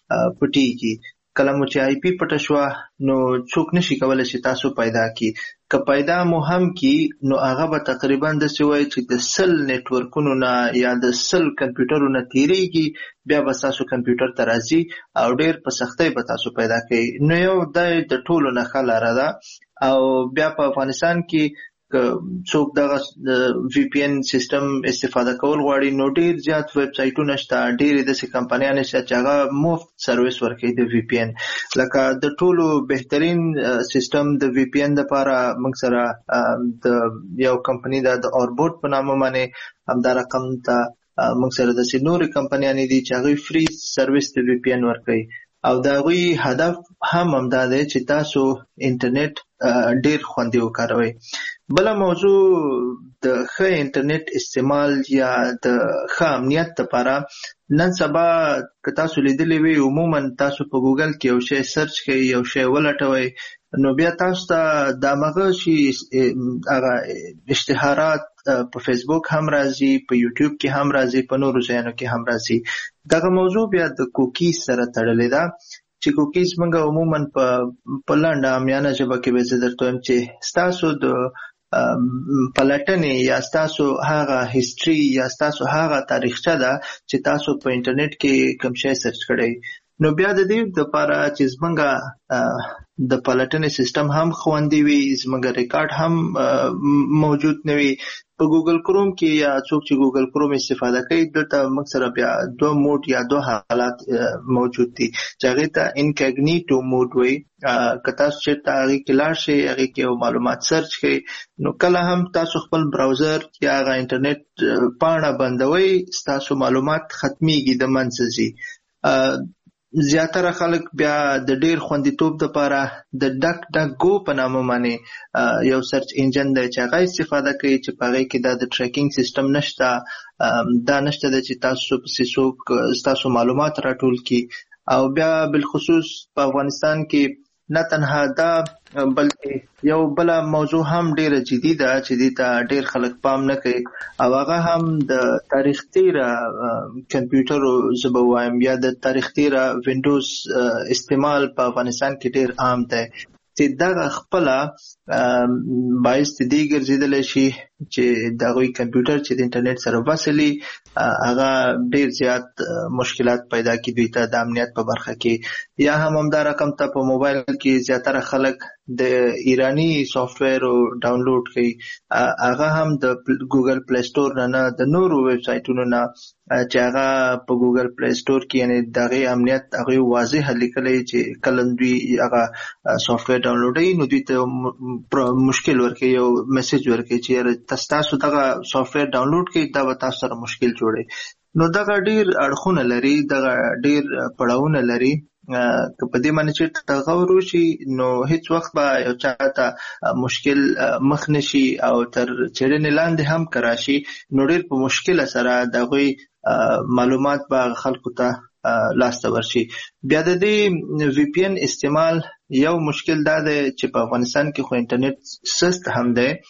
پټیږي. کله مو چې IP پټه شوه نو څوک نشي کولی چې تاسو پیدا کړي. که پیدا مو هم کی نو هغه به تقریبا داسې وایي چې د 100 نیټورکونو نه یا د 100 کمپیوټرو نه تیریږي، بیا به تاسو کمپیوټر ته راځي او ډیر په سختۍ به تاسو پیدا کوي. نو یو د ټولو نه ښه لاره ده. او بیا په افغانستان کې څوک دغه VPN سیستم استفاده کول غواړي نو ډیر زیات ویب سایټونه شته، ډیرې داسې کمپنیانې شته چې هغه مفت سرویس ورکوي د VPN. لکه د ټولو بهترین سیستم د VPN لپاره موږ سره د یو کمپنی د اوربوټ په نامه باندې همدا رقم ته موږ سره داسې نورې کمپنیانې دي چې هغوی فری سرویس د VPN ورکوي او د هغوی هدف هم همدا دی چې تاسو انټرنیټ ډیر خوندي وکاروئ. بله موضوع د ښه انټرنیټ استعمال یا د ښه امنیت لپاره نن سبا که تاسو لیدلی وي عموما تاسو په ګوګل کې یو شی سرچ کوئ، یو شی ولټوئ نو بیا تاسو ته د همغه شي هغه اشتهارات په فیسبوک هم راځي، په یوټیوب کې هم راځي، په نورو ځایونو کې هم راځي. دغه موضوع بیا د کوکیز سره تړلې ده چې کوکیز موږ عموما په لنډه عامیانه ژبه کې به زه درته وایم چې ستاسو د پلټنې یا ستاسو هغه هیستري یا ستاسو هغه تاریخچه ده چې تاسو په انټرنیټ کې کوم شی سرچ کړئ. نو بیا د دې لپاره چې زمونږ د پلټنې سیستم هم خوندي وي، زمونږ ریکارډ هم موجود نه وي. په ګوګل کروم کې یا څوک چې ګوګل کروم استفاده کوي دلته موږ سره بیا 2 موډ یا 2 حالات موجود دي چې هغې ته انکاګنیټو موډ وایي. که تاسو چېرته هغې کې لاړ شئ هغې کې یو معلومات سرچ کړئ نو کله هم تاسو خپل براوزر یا هغه انټرنیټ پاڼه بندوئ ستاسو معلومات ختمیږي د منځه ځي. زیاتره خلک بیا د ډیر خوندیتوب لپاره د ډک ډک گو په نامه باندې یو سرچ انجن دی چې هغه استفاده کوي چې په هغې کې د ټریکینګ سیستم نشته، دا نشته دی چې تاسو پسې څوک ستاسو معلومات راټول کړي. او بیا بالخصوص په افغانستان کې نه تنها دا بلکې یو بله موضوع هم ډیره جدي ده چې دې ته ډیر خلک پام نه کوي او هغه هم د تاریخ تیره کمپیوټرو زه به وایم یا د تاریخ تیره وینډوز استعمال په افغانستان کې ډیر عام دی چې دغه خپله باعث د دې ګرځېدلی شي چې د هغوی کمپیوټر چې د انټرنیټ سره وصلي هغه ډیر زیات مشکلات پیدا کړي دوی ته د امنیت په برخه کې. یا هم همدا رقم ته په موبایل کې زیاتره خلک د ایرانی سافټویر ډاونلوډ کوي، هغه هم د ګوګل پلی سټور نه د نورو ویب سایټونو نه چې هغه په ګوګل پلی سټور کې یعنې د هغې امنیت هغوی واضح لیکلی چې کله دوی هغه سافټویر ډاونلوډوي نو دوی ته مشکل ورکوي، یو میسج ورکوي چې تاسو دغه سافټویر ډاونلوډ کړئ دا به تاسو سره مشکل جوړوي. نو دغه ډیر اړخونه لري، دغه ډیر پړاوونه لري. که په دې باندې چې تغور وشي نو هیڅ وخت به یو چا ته مشکل مخ نشي او تر څېړنې لاندې هم که راشي نو ډیر په مشکله سره د هغوی معلومات به خلکو ته لاسته ورشي. بیا د دې VPN استعمال یو مشکل دا دی چې په افغانستان کې خو انټرنیټ سست هم دی،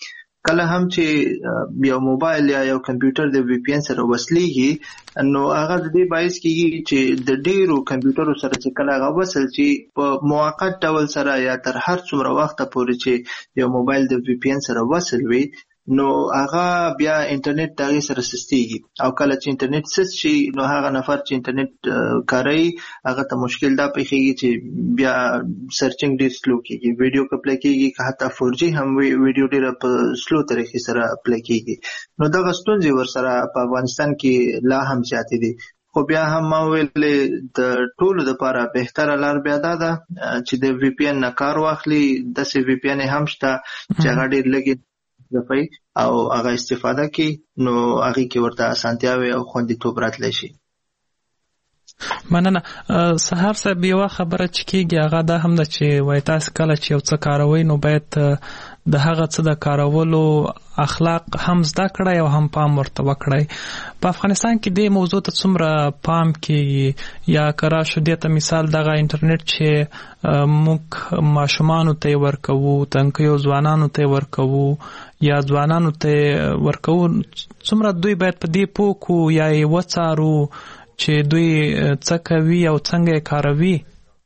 کله هم چې یو موبایل یا یو کمپیوټر د وی پی ان سره وصلېږي نو هغه د دې باعث کېږي چې د ډیرو کمپیوټرو سره چې کله هغه وصل چې په موقت ډول سره یا تر هر څومره وخت پورې چې یو موبایل د وی پی ان سره وصل وي نو هغه بیا انټرنیټ دغه سره سستيږي او کله چې انټرنیټ سست شي نو هغه نفر چې انټرنیټ کاروي هغه ته مشکل دا پیښیږي چې بیا سرچینګ ډیر سلو کیږي ویډیو په پلی کیږي که حتی 4G هم ویډیو ډیر په سلو طریقې سره پلی کیږي نو دغه ستونزې ورسره په افغانستان کې لا هم زیاتې دي خو بیا هم ما ویلې د ټولو لپاره بهتره لار بیا دا ده چې د وی پی ان نه کار واخلي داسې وی پی ان هم شته چې هغه ډیر لږ او هغه استفاده کی نو هغه کې ورته اسانتیاوي او خوندیتوب راتلی شي. مننه. سهار صاحب یو خبره چې کیږي هغه دا هم ده چې وای تاسو کله چې یو څه کاروي نو باید د هغه څه د کارولو اخلاق هم زده کړئ او هم پام ورته وکړئ. په افغانستان کې د موضوع ته څومره پام کیږي یا کرا شو دې ته مثال دغه انټرنیټ چې موږ ماشومانو ته ورکوو تنکیو ځوانانو ته ورکوو یا ځوانانو ته ورکوو څومره دوی باید په دې پوکو یا وڅارو چې دوی څه کوي او څنګه یې کاروي.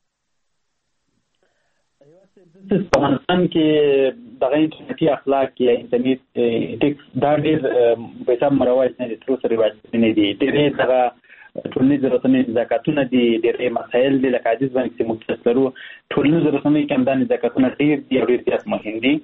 په افغانستان کې دغه انټرنیټي اخلاق یا انټرنیټ ایتکس دا ډېر په حساب مروج نه دي تر اوسه رواج نه دي ډېرې دغه ټولنیز رسنۍ زکاتونه دي ډېرې مسایل دي لکه حدیث باندې چې مختص لرو ټولنیز رسنۍ کې همدانې زکاتونه ډېر دي او ډېر زیات مهم دي.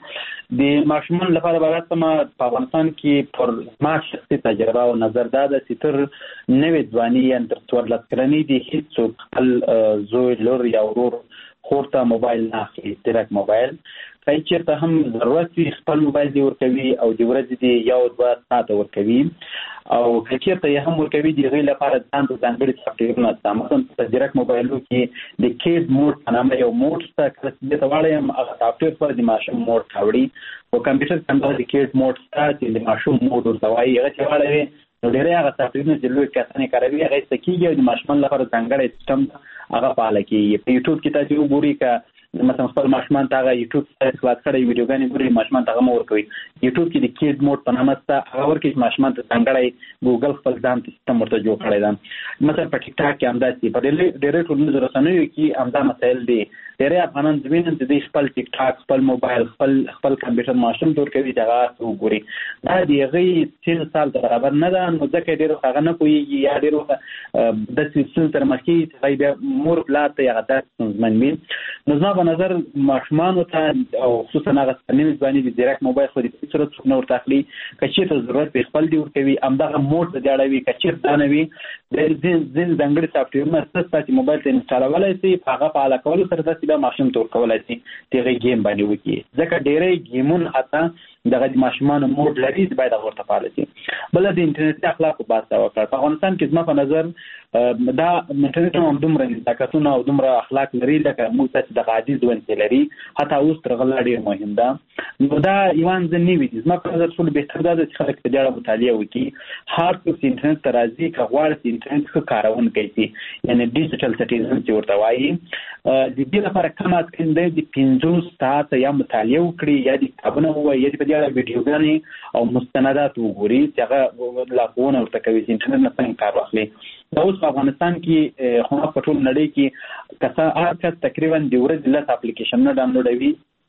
د ماشومان لپاره برعکس ما په افغانستان کې پر ما شخصي تجربه او نظر دا ده چې تر نوې ځواني یا تر 14 کلنۍ دي هیڅوک خپل زوی لور یا ورور خور ته موبایل نه اخلي ډیرک موبایل کله چې ته هم ضرورت وي خپل موبایل دی ورکوي او د ورځې دی یو دوه ساعته ورکوي او کله چې ته هم ورکوي دی غي لپاره ځان ته ځانګړي سافټویرونه استعمال مثلا په ډیرک موبایلو کې د کیډ موډ په نامه یو موډ څخه کله چې واړم هغه سافټویر پر د ماشوم موډ کاوړي او کمپیوټر څنګه د کیډ موډ څخه د ماشوم موډ ورتوي هغه چې واړوي نو ډیره هغه سافټویرونه چې لوی کسانې کاروي هغه سکیږي او د ماشومان لپاره ځانګړي سیستم هغه فعال کیږي. په یوټیوب کې تاسو وګورئ که مثلا خپل ماشومان ته یوټیوب سایت خلاص کړئ ویډیوګانې ګورئ ماشومان ته مور کوي یوټیوب کې د کیډ موډ په نامه څه هغه ورکې ماشومان ته څنګه ګوګل خپل ځان سیستم ورته جوړ کړی دا مثلا په ټیک ټاک کې همداسې په ډېرې ټولنیزو رسنیو کې همدا مسایل دي. ډېرې افغانان زمینن چې د خپل ټیک ټاک خپل موبایل خپل کمپیوټر ماشوم جوړ کوي دا وګوري دا د هغې 3 سال ته برابر نه ده نو ځکه ډېر هغه نه پوهېږي یا ډېر د سیستم تر مخکې چې بیا مور پلار ته هغه درس ستونزمن وي. نو زما په نظر ماشومانو ته او خصوصا هغه نوې ځواني د ډیرک موبایل خو د هیڅ صورت څوک نه ورته اخلي که چېرته ضرورت پرې خپل دی ورکوي همدغه موډ ته دې اړوي که چېرته دا نه وي ځینې ځانګړي سافټویرونه شته چې موبایل ته انسټالولی شي په هغه فعاله کولو سره داسې بیا ماشوم ته ورکولی شي چې هغې گیم باندې وکړي ځکه ډېری ګیمونه حتی دغه د ماشومانو موډ لري باید هغه ورته فعاله شي. بله د انټرنیټي اخلاقو بحث ته وکړه په افغانستان کې زما په نظر دا انټرنیټ هم دومره نزاکتونه او دومره اخلاق لري لکه موږ تاسې دغه عادي ژوند کې لري حتی اوس تر هغه لا ډېر مهم ده. نو دا یوان ځل نوي دي زما په نظر ټولو بهتر دا ده چې خلک په دې اړه مطالعه وکړي هر څوک چې انټرنیټ ته راځي که غواړي چې انټرنیټ ښه کارونکی شي یعنې ډیجیټل سټیزن چې ورته وایي د دې لپاره کم از کم دی د 50 ساعته یا مطالعه وکړي یا د کتابونه ووایي یا په دې اړه ویډیوګانې او مستندات وګوري چې هغه لارښوونه ورته کوي چې انټرنیټ نه څنګه کار واخلي. دا اوس په افغانستان کې خو په ټول نړۍ کې هر کس تقریبا د ورځې 10 اپلیکیشنونه ډاونلوډوي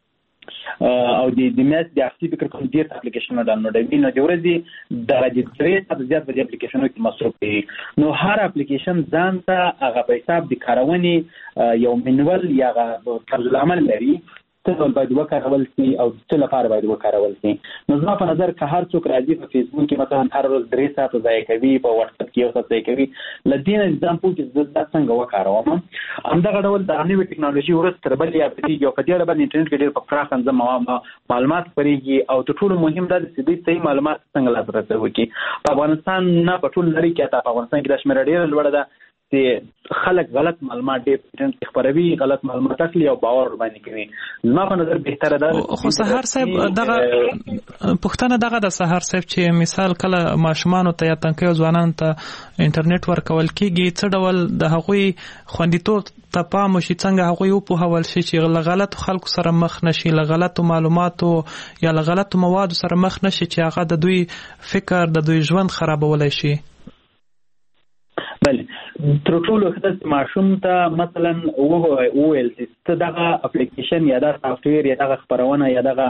او د میاشت د اخري فکر کوم 10 اپلیکیشنونه ډاونلوډوي نو د ورځې دغه د 3 ساعت زیات په اپلیکیشنونو کې مصروف دي نو هر اپلیکیشن ځان ته هغه په حساب د کارونې یو منول یا طرز العمل لري څه باید وکارول شي او څه لپاره باید وکارول شي. نو زما په نظر که هر څوک راځي په فیسبوک کې مثلا هر ورځ 3 ساعته ضایع کوي په واتس اپ کې یو ساعت ضایع کوي له دې نه ځان پوه چې دا څنګه وکاروم همدغه ډول د نوې ټکنالوژي ورځ تر بلې یادېږي او په دې اړه باندې انټرنیټ کې ډېر په پراخ اندازه معلومات خپرېږي او تر ټولو مهم دا چې دوی صحیح معلومات څنګه لاسرسی وکړي. په افغانستان نه په ټول نړۍ کې حتی په افغانستان کې دا شمېره ډېره لوړه ده چې خلک غلط معلومات ډېر خپروي، غلط معلومات اخلي او باور باندې کوي. زما په نظر بهتره ده خو سحر صاحب دغه پښتنه دغه د سحر صاحب چې مثال کله ماشومان ته یا تنکي ځوانان ته انټرنیټ ورکول کیږي، څه ډول د هغوی خوندیتوب ته پام وشي، څنګه هغوی وپوهول شي چې له غلطو خلکو سره مخ نشي، له غلطو معلوماتو یا له غلطو موادو سره مخ نشي چې هغه د دوی فکر د دوی ژوند خرابولی شي. بله، تر ټولو ښه ماشوم ته مثلا وویل چې ته دغه اپلیکیشن یا دغه سافټویر یا دغه خپرونه یا دغه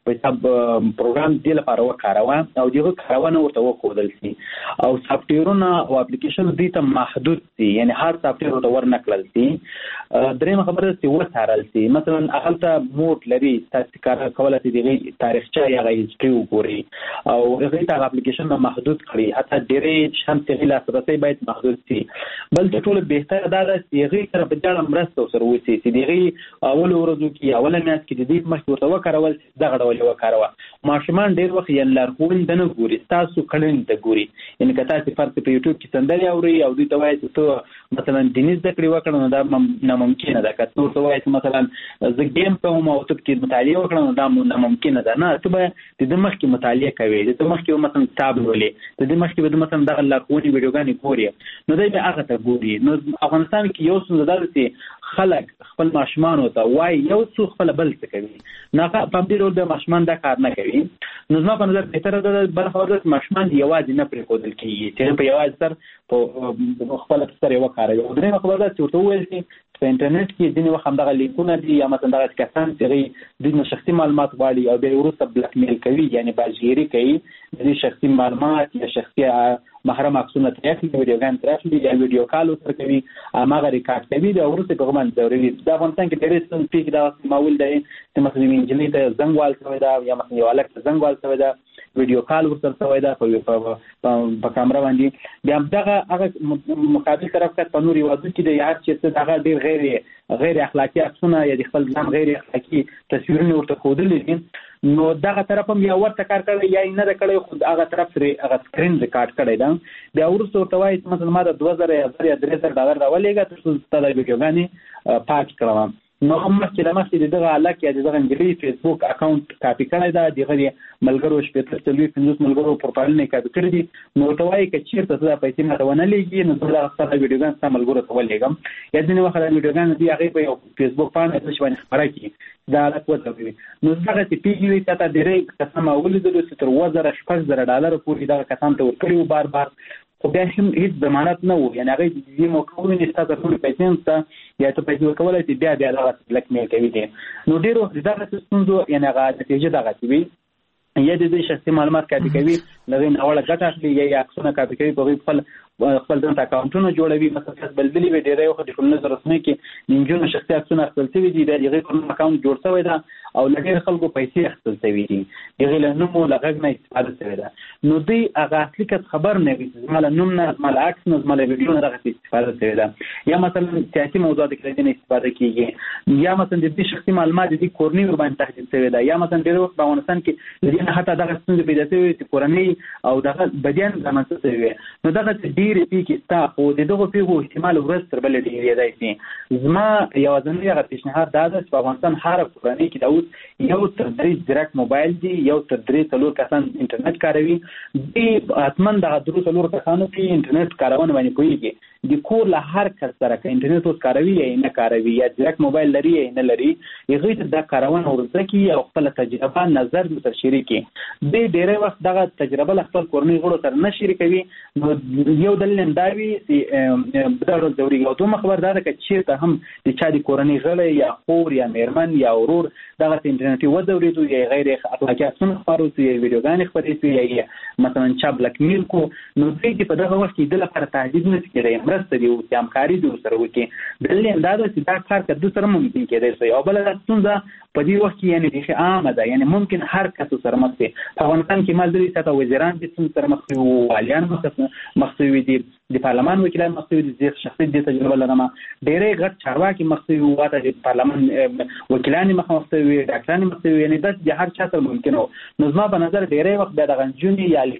پروګرام دې لپاره وکاروه او دغه کارونه ورته وښودل شي، او سافټویرونه او اپلیکیشن دې ته محدود دي، یعنی هر سافټویر ورته ورنکړل شي. درېیمه خبره چې وڅارل شي، مثلا هلته موډ لري، تاسو کار کولی شئ دغه تاریخچه یا هغه وګورئ او هغې ته اپلیکیشن محدود کړي، حتی ډېرې هم چې لاسرسی باید محدود شي. بل تر ټولو بهتره دا ده چې هغې سره په ډېره مرسته ورسره وشي چې د هغې اولو ورځو کې اوله میاشت کې د دې مخکې ورته وکارول شي دغه ډول وکاروه. ماشومان ډېر وخت یې لارښوونې نه ګوري، تاسو کړنې ته ګوري. یعنې که تاسو فرض په یوټیوب کې سندرې اورئ او دوی ته وایي چې ته مثلا دیني زده کړې وکړه، نو دا ناممکنه ده. که ته ورته وایي چې مثلا زه ګیم کوم او ته پکې مطالعه وکړه، نو دا ناممکنه ده. نه، ته به د ده مخکې مطالعه کوې، د ده مخکې به مثلا کتاب لولې، د ده مخکې به د مثلا دغه لارښوونې ویډیوګانې ګوري، نو دی به هغه ته ګوري. نو افغانستان کې یو څه دا ده چې خلک خپل ماشومانو ته وایي یو څو خپل بل څه کوي، نه په همدې ډول د ماشومان دا کار نه کوي. نو زما په نظر بهتره ده بله خبره ده ماشومان یوازې نه پرېښودل کېږي چې په یوازې سر په خپله سر یې وکاروي. او درېیمه خبره ده چې ورته وویل شي په انټرنیټ کې ځینې وخت همدغه لیکونه دي یا مثلا دغه کسان چې هغوی دوی نه شخصي معلومات غواړي او بیا یې وروسته بلک میل کوي، یعنې بازګیري کوي، د دې شخصي معلومات یا شخصي محرم عکسونه ترې اخلي، ویډیوګانې ترې اخلي یا ویډیو کال ورسره کوي، هماغه ریکارډ کوي او وروسته یې په هغه باندې ځوروي. د افغانستان کې ډېرې ستونزې پېښې دغه معمول دی چې مثلا یوې نجلۍ ته زنګ وال شوی ده یا مثلا یو هلک ته زنګ وال شوی ده، ویډیو کال ورسره شوی ده په کامره باندې، بیا دغه هغه مقابل طرف ته په نور هېوادونو کې د هر چېرته دغه ډېر غیر اخلاقي عکسونه یا د خپل ځان غیر اخلاقي تصویرونه ورته ښودلي دي، نو دغه طرف هم یا ورته کار کړی یا یې نه ده کړی، خو هغه طرف سره هغه سکرین ریکارډ کړی ده. بیا وروسته ورته وایي چې مثلا ما د 2000 یا 3000 راولېږه تر څو ستا دا ویډیوګانې پاک کړم. نو هم مخکې له مخکې د دغه هلک یا د دغه نجلۍ فیسبوک اکاونټ کاپي کړی ده، د هغه د ملګرو 50 ملګرو پروفایلونه یې کاپي کړي دي. نو ورته وایي که چېرته ته دا پیسې ماته ونه لېږي، نو زه دغه ستا دا ویډیوګان ستا ملګرو ته ولېږم. یا ځینې وخت دا ویډیوګانې دوی هغې په یو فیسبوک پاڼه باندې خپره کړي، دا هلک وځوي. نو دغسې پېښې وي چې تا ډېری کسان ما ولیدلو چې تر $6,000 پورې دغه کسان ته ورکړي وو بار بار، خو بیا هم هېڅ ضمانت نه و، یعنې هغوی دې موقع وویني ستا ته ټولې پیسې هم شته یا ته پیسې ورکولی شې، بیا دغه بلک میل کوي دي. نو ډېر وخت د دغسې ستونزو یعنې هغه نتیجه دغسې وي، یا د دوی شخصي معلومات کاپي کوي، له هغوی ناوړه ګټه اخلي، یا عکسونه کاپي کوي، په هغوی خپل ځان ته اکاونټونه جوړوي. مثلا بلبلې وي ډېری وخت د ټولنیزو رسنیو کې د نجونو شخصي عکسونه اخیستل شوي دي، د هغې په نوم اکاونټ جوړ شوی ده او له ډېرو خلکو پیسې اخیستل شوي دي، د هغې له نوم او له غږ نه استفاده شوې ده. نو دوی هغه اصلي کس خبر نه وي چې زما له نوم نه، زما له عکس نه، زما له ویډیو نه دغسې استفاده شوې ده. یا مثلا سیاسي موضوعاتو کې له دې نه استفاده کېږي، یا مثلا د دې شخصي معلومات د دې کورنۍ ورباندې تهدید شوې ده، یا مثلا ډېر وخت په افغانستان کې له دې نه حتی دغه ستونزې پیدا شوې چې کورنۍ او دغه بدیان رامنځته شوي وي. نو دغسې ډېرې پېښې شته، خو د دغو پېښو احتمال ورځ تر بلې ډېرېدی شي. زما یوازینی هغه پیشنهاد دا ده چې په افغانستان هره کورنۍ کې دا اوس یو تر 3 ځیرک موبایل دي، یو تر 3-4 کسان انټرنیټ کاروي. دوی حتما دغه 3-4 کسانو کې انټرنیټ کارونه باندې پوهېږي. د کور له هر کس سره که انټرنیټ اوس کاروي یا نه کاروي، یا ځیرک موبایل لري یا نه لري، هغوی ته دا کارونه ورزده کړي او خپله تجربه نظر ورسره شریک کړي. دوی ډېری وخت دغه تجربه له خپل کورنۍ غړو سره نه شریکوي. نو یو دلیل هم دا وي چې دا ډول ځورېږي. او دویمه خبر دا ده که چېرته هم د چا د کورنۍ غړی یا خور یا مېرمن یا ورور دغسې انټرنیټي وځورېدو یا غیر اخلاقي عکسونه خپاره شو یا ویډیوګانې خپرې شوې یا یې مثلا چا بلک میل کو، نو دوی چې په دغه وخت کې د لپاره تهدید نه شي کېدی، مرسته دې وکړي، همکاري دې ورسره وکړي. دلیل هم دا ده چې دا کار که دوی سره ممکن کېدی شي. او بله دا ستونزه په دې وخت کې یعنې بیخي عامه ده، یعنې ممکن هر کس سره مخ شي. په افغانستان کې ما لیدلي چې حتی وزیران دې ستونزې سره مخ شوي وو، والیان مخ شوي دي، د پارلمان وکیلان مخ شوي دي، شخصي دې تجربه لرم، ډېری غټ چارواکي مخ شوي وو، حتی د پارلمان وکیلان مخ شوي وي، ډاکټران مخ شوي وي، یعنې داسې د هر چا سره ممکن و. نو زما په نظر ډېری وخت بیا دغه نجونې یا هلکان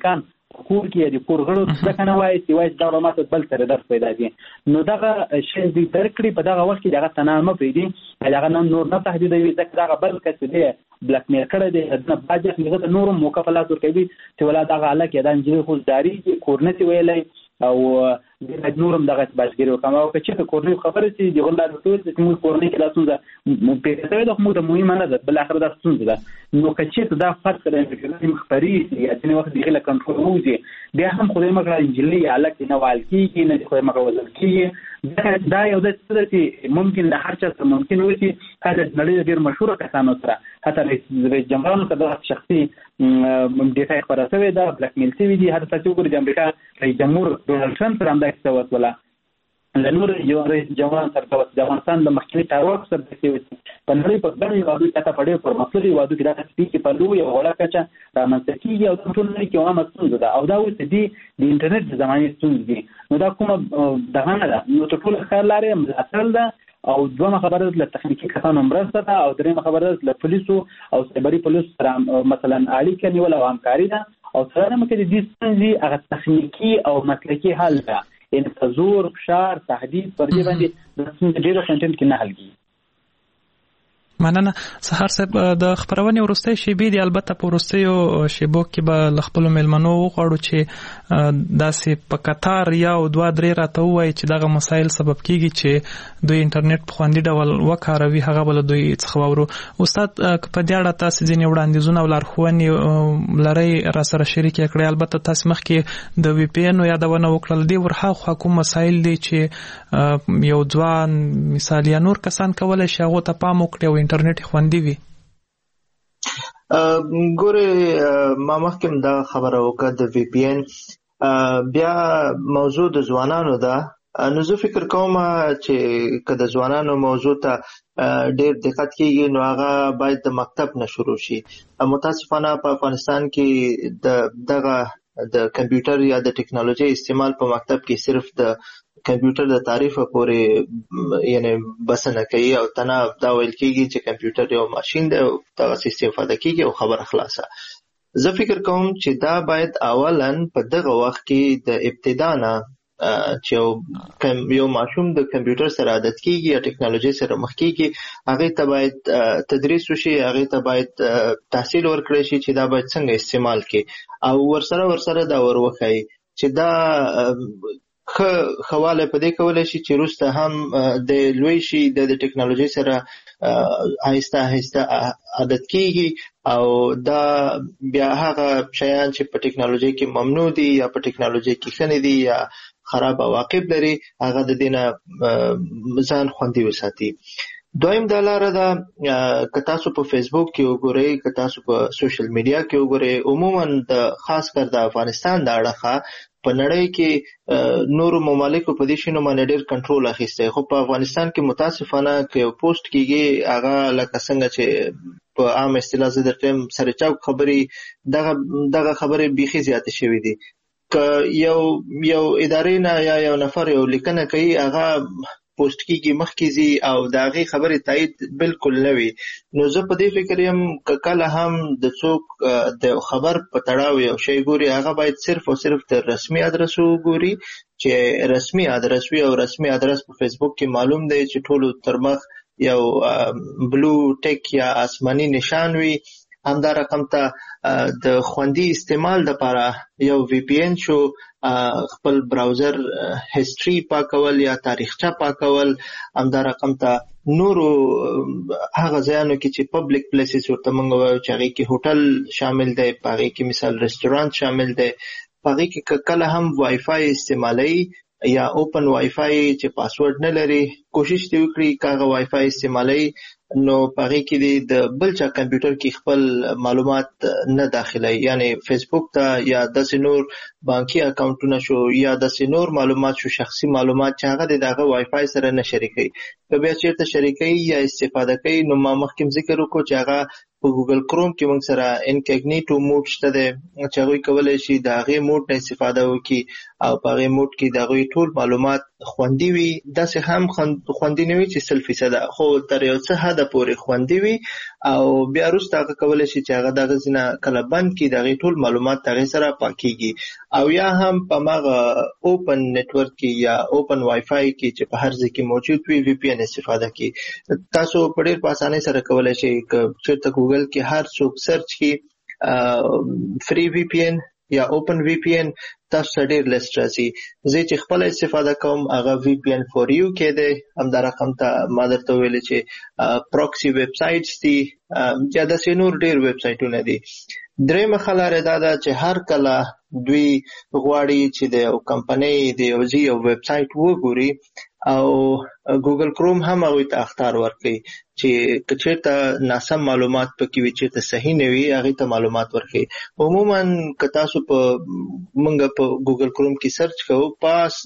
کور کې د کور غړو څه کنه وایي چې وایي دا معلومات بل سره درس پیدا دي نو دغه شی دې درکړي په دغه وخت کې دغه تنامه پیدا هغه نور نه تهدیدوي ځکه دغه بل کس دی بلاک میل کړی دی نه باجه هغه نور مکافلات ورکوي چې ولا دغه الکه د انجلي خو داري کورنتي ویلای او د نورم دغه باشګری وکم او چې کورنۍ خبره چې دی غلا ټول چې موږ کورنۍ کې تاسو مو په څه د موږ د مهمه نه ده بل اخر د څه ده نو کچې دا فرق دی چې مخبري یا چې وخت دی غلا کنټرول وځي بیا هم خو دې مګر انجلي الکه نه والکی کې نه خو مګر وزل کې دا یو د څه چې ممکن د هر چا سره ممکن وي چې هغه د نړۍ ډیر مشهور کسانو سره حتی رئیس جمهور ته شخصي ډیټا خبره ده بلاک میل شوی دي هر څه چې وګورئ د امریکا رئیس جمهور ډونالد ټرمپ سره هم دا څه وسوله لنور یو رئیس جمهور سره د افغانستان د محکمې چارواکو سره د څه په نړۍ په ځینې هیوادونو کې تا پړې پر مسلې هیوادونو کې دا سپیکي په لوی او غوړه کچه رامنځته کېږي او ټول نړۍ کې عامه ستونزه ده او دا اوس د انټرنیټ د زمانې ستونزې دي نو دا کومه دغه نه ده نو ټول ښه لارې ملاتړ ده او دوه خبره د تخنیکی کسانو مرسته ده او درېمه خبره د پولیسو او سایبري پولیسو سره مثلا اړیکه نیول او همکاري ده او څلورمه کې د دې ستونزې هغه تخنیکی او مسلکي حل ده یعنی تزور فشار تهدید پر دې باندې د څنګه ډیرو کنټنټ کې نه حل کیږي مننه سحر صاحب د خبرونې ورستۍ شیبې دی البته په ورستیو شیبو کې به خپل ملمنو وغواړو چې داسې په قطار یا او 2-3 راته وایي چې دغه مسایل سبب کیږي چې دوی انټرنیټ په خوندي ډول وکاروي هغه بل دوی څخه وورو استاد په دې اړه تاسو ځینې وړاندیزونه او لارښوونې لري را سره شریک کړئ البته تاسو مخکې د وی پی ان یادونه وکړل دی ورخه کوم مسایل دي چې یو ځوان مثال یا نور کسان کولای شي هغه ته پام وکړي انټرنیټ خوندي وي ګوره ما مخکې دا خبره وکړه د وی پی ان بیا موضوع د ځوانانو ده نو زه فکر کوم چې که د ځوانانو موضوع ته ډېر دقت کیږي نو هغه باید د مکتب نه شروع شي متاسفانه په افغانستان کې دغه د کمپیوټر یا د ټیکنالوژي استعمال په مکتب کې صرف د کمپیوټر د تعریف پورې یعنی بسنه کوي او تنه دا ویل کیږي چې کمپیوټر یو ماشین دی او دغه استفاده کیږي او خبره خلاصه زه فکر کوم چې دا باید اولا په دغه وخت کې د ابتدا نه چې یو ماشوم د کمپیوټر سره عادت کیږي یا ټیکنالوژي سره مخ کیږي هغه ته باید تدریس وشي هغه ته باید تحصیل ورکړي شي چې دا باید څنګه استعمال کړي او ورسره دا ورخی چې دا خواله په دې کولای شي چې روسته هم د لوی شي د ټیکنالوژي سره آهسته عادت کیږي او دا بیا هغه شیان چې په ټیکنالوژي کې ممنوع دي یا په ټیکنالوژي کې خنډ دي یا خراب عواقب لري هغه د دینه ځان خوندي وساتي دویم د لاره دا که تاسو په فیسبوک کې وګورئ که تاسو په سوشل میډیا کې وګورئ عموما د خاص کر د افغانستان د اړخه په نړۍ کې نورو ممالکو په دې شنو باندې ډېر کنټرول اخیسته خو په افغانستان کې متاسفانه کې یو پوسټ کیږي هغه لکه څنګه چې په عام اصطلاح زه د ټیم سره چاو خبري دغه خبري بيخي زیات شوې دي که یو ادارې نه یا یو نفر یو لیکنه کوي هغه پوسټ کیږي مخکې او د هغې خبرې تایید بالکل نه وي نو زه په دې فکر یم که کله هم د څوک د خبر په تړاو یو شی ګوري هغه باید صرف او صرف د رسمي ادرس وګوري چې رسمي ادرس وي او رسمي ادرس په فیسبوک کې معلوم دی چې ټولو تر مخ یو بلو ټیک یا آسماني نشان وي همدا رقم ته د خوندي استعمال لپاره یو وی پی ان شو خپل براوزر هیستوري پاکول یا تاریخچه پاکول همدا رقم ته نورو هغه ځایونو کې چې پبلک پلیسز ورته موږ وایو چې هغې کې هوټل شامل دی په هغې کې مثال رستورانت شامل دی په هغې کې کله هم وای فای استعمالوي یا اوپن وای فای چې پاسورډ نه لري کوشش دې وکړي که هغه وای فای استعمالوي نو په هغې کې د بل چا کمپیوټر کې خپل معلومات نه داخلوي یعنی فیسبوک ته یا داسې نور بانکي اکاونټونه شو یا داسې نور معلومات شو شخصي معلومات چې هغه د هغه وای فای سره نه شریکوي که بیا چېرته شریکوي یا استفاده کوي نو ما مخکې ذکر وکړو چې هغه په ګوګل کروم کې موږ سره انکګنیټو موډ شته دی چې هغوی کولی شي د هغې موډ نه استفاده وکړي او په هغې موډ کې د هغوی ټول معلومات خوندي وي داسې هم خوندي نه وي چې 100% خو تر یو څه حد پورې خوندي وي او بیا وروسته هغه کولی شي چې هغه دغه ځینه کله بند کړي، د هغې ټول معلومات د هغې سره پاکېږي. او یا هم په هماغه اوپن نیټورک کې یا اوپن وای فای کې چې په هر ځای کې موجود وي وی پی ان استفاده کړي. تاسو په ډېر په اسانۍ سره کولی شئ که چېرته ګوګل کې هر څوک سرچ کړي فری وی پی ان یا اوپن وی پی ان، تاسو ته ډېر لیست راځي. زه چې خپله استفاده کوم هغه وی پی ان فور یو کې دی، همدا رقم ته ما درته ویلې چې پروکسي ویب سایټس دي یا داسې نور ډېر ویب سایټونه دي. درېیمه ښه لاره دا ده چې هر کله دوی غواړي چې د یو کمپنۍ د یو ځای یو ویب سایټ وګوري او ګوګل کروم هم هغوی ته اخطار ورکوي چې که چېرته ناسم معلومات پکې وي، چېرته صحیح نه وي، هغې ته معلومات ورکوي. عموما که تاسو موږ په ګوګل کروم کې سرچ کوو، پاس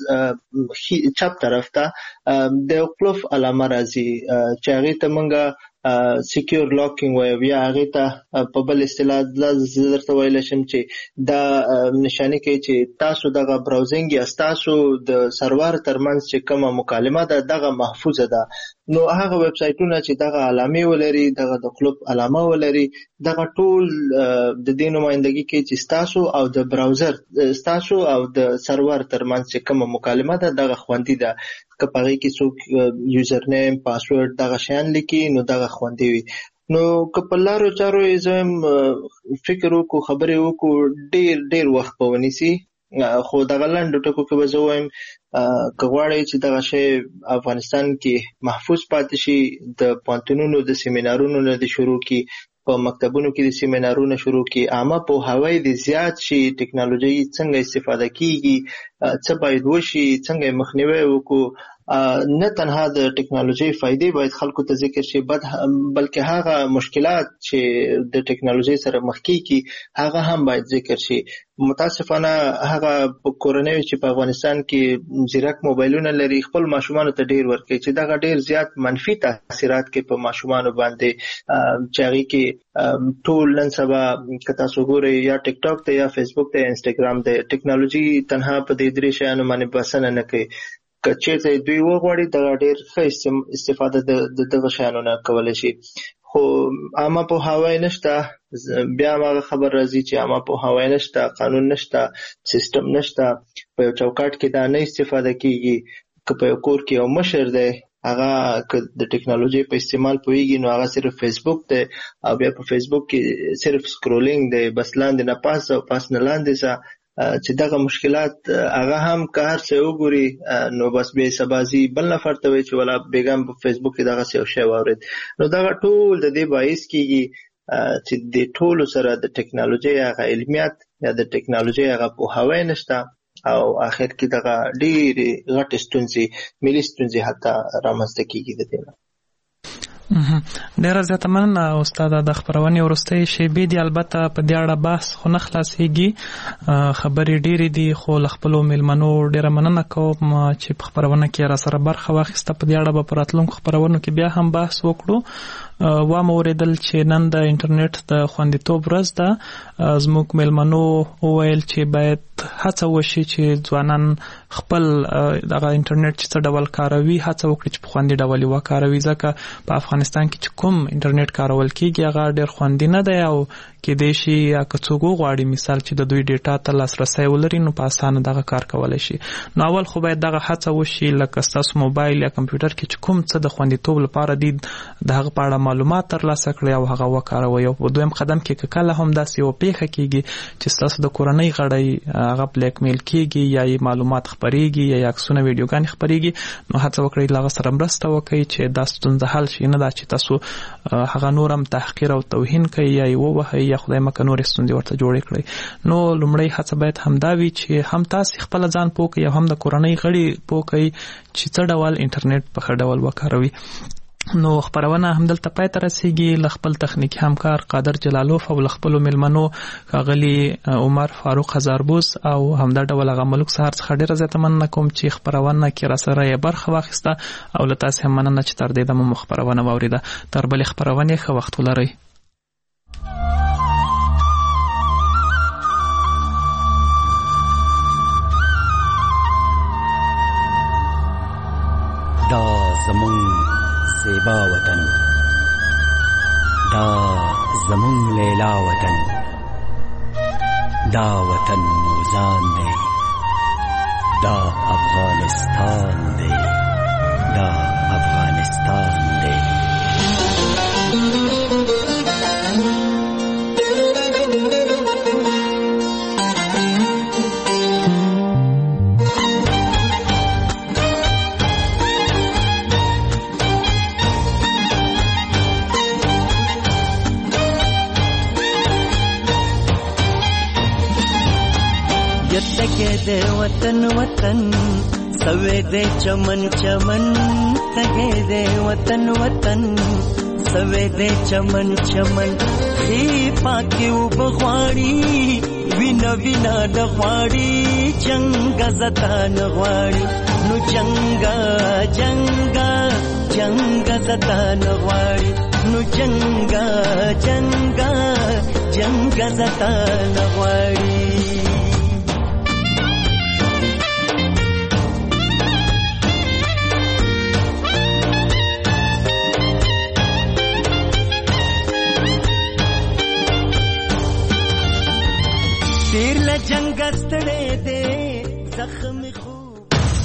چپ طرف ته د یو قلف علامه راځي چې هغې ته موږ سیکیور لاکینګ وایو، یا هغې ته په بل اصطلاح زه درته ویلی شم چې دا نشاني کوي چې تاسو دغه براوزنګ یا ستاسو د سرور ترمنځ چې کومه مکالمه ده دغه محفوظه ده. نو هغه ویب سایټونه چې دغه علامې ولري، دغه د قلف علامه ولري، دغه ټول د دې نمایندګي کوي چې ستاسو او د براوزر، ستاسو او د سرور ترمنځ چې کومه مکالمه ده دغه خوندي ده. که په هغې کې څوک یوزر نیم، پاسورډ دغه شیان لیکي نو دغه خوندي وي. نو که په لارو چارو یې زه هم فکر وکړو، خبرې وکړو، ډېر وخت به ونیسي، خو دغه لنډو ټکو کې به زه وایم که غواړئ چې دغه شی افغانستان کې محفوظ پاتې شي، د پوهنتونونو د سیمینارونو نه د شروع کړي، په مکتبونو کې د سیمینارونو شروع کړي، عامه پوهاوی د زیات شي، ټکنالوژي څنګه استفاده کیږي، څه باید وشي، څنګه یې مخنیوی وکړو. نه تنها د ټکنالوژي فائدې باید خلکو ته ذکر شي، بلکې هغه مشکلات چې د ټکنالوژي سره مخ کیږي هغه هم باید ذکر شي. متاسفانه هغه کورنۍ چې په افغانستان کې ځیرک موبایلونه لري خپل ماشومانو ته ډېر ورکوي چې دغه ډېر زیات منفي تاثیرات کوي په ماشومانو باندې، چې هغې کې ټول نن سبا که تاسو ګورئ یا ټیک ټاک ته یا فیسبوک ته یا انسټاګرام دی، ټکنالوژي تنها په دې درې شیانو باندې بسنه نه کوي. که چېرته دوی وغواړي دغه ډېر ښه استفاده د دغه شیانو نه کولی شي، خو عامه پوهاوی نشته. بیا هماغه خبر راځي چې عامه پوهاوی نشته، قانون نشته، سیستم نشته، په یو چوکاټ کې دا نه استفاده کیږي. که په یو کور کې یو مشر دی، هغه که د ټکنالوژي په استعمال پوهیږي نو هغه صرف فیسبوک دی او بیا په فیسبوک کې صرف سکرولینګ دی، بس لاندې نه پاس او پاس نه لاندې ځه، چې دغه مشکلات هغه هم که هر څه وګوري نو بس بیا سبازي بل نفر ته وایي چې ولا بیګم په فیسبوک کې دغسې یو شی واورېد. نو دغه ټول د دې باعث کېږي چې د ټولو سره د ټکنالوژۍ هغه علمیت یا د ټکنالوژۍ هغه پوهاوی نشته او آخر کې دغه ډېرې غټې ستونزې، ملي ستونزې حتی رامنځته کېږي د دې نه. ډیره زیاته مننه استاده. د خپرونې وروستۍ شیبې دي، البته په دې اړه بحث خو نه خلاصېږي، خبرې ډېرې دي، خو له خپلو میلمنو ډیره مننه کوم چې په خپرونه کې راسره برخه واخیسته. په دې اړه به په راتلونکو خپرونو کې بیا هم بحث وکړو. وامه اورېدل چې نن د انټرنیټ د خوندیتوب ورځ ده. زموږ میلمنو وویل چې باید هڅه وشي چې ځوانان خپل دغه انټرنیټ چې څه ډول کاروي هڅه وکړي چې په خوندي ډول یې وکاروي، ځکه په افغانستان کې چې کوم انټرنیټ کارول کېږي هغه ډېر خوندي نه دی او کېدای شي یا که څوک وغواړي مثال چې د دوی ډیټا ته لاسرسی ولري نو په اسانه دغه کار کولی شي. نو اول خو باید دغه هڅه وشي لکه ستاسو موبایل یا کمپیوټر کې چې کوم څه د خوندیتوب لپاره دي د هغه په اړه معلومات ترلاسه کړئ او هغه وکاروئ. او په دویم قدم کې که کله هم داسې یوه پیښه کېږي چې ستاسو د کورنۍ غړی هغه بلیک میل کېږي یا یې معلومات خپرېږي یا عکسونه ویډیوګانې خپرېږي نو هڅه وکړئ له هغه سره مرسته وکړئ چې دا ستونزه حل شي، نه دا چې تاسو هغه نور هم تحقیر او توهین کوئ یا یې ووهئ یا خدای مکه نورې ستونزې ورته جوړې کړئ. نو لومړی هڅه باید همدا وي چې هم تاسې خپله ځان پوه کړئ او هم د کورنۍ غړي پوه کړئ چې څه ډول انټرنیټ په ښه ډول وکاروي. نو خپرونه همدلته پای ته رسیږي. له خپل تخنیکي همکار قادر جلالوف او له خپلو میلمنو ښاغلي عمر فاروق هزاربوس او همدا ډول هغه ملک سهار څخه ډېره زیاته مننه کوم چې خپرونه کې راسره یې برخه واخیسته او له تاسې هم مننه چې تر دې دمه مو خپرونه واورېده. تر بلې خپرونې ښه وخت ولرئ. زمون زیبا وطن، دا زمون لیلا وطن، دا وطن موزان دی، دا افغانستان دی، دا افغانستان دی. تگے دے وطن وطن سوے دے چمن چمن، تگے دے وطن وطن سوے دے چمن چمن. ای پاکی و بغواړي وینا وینا نغواړي، جنگ زتا نغواړي نو جنگا جنگا جنگ زتا نغواړي نو جنگا جنگا جنگ زتا نغواړي.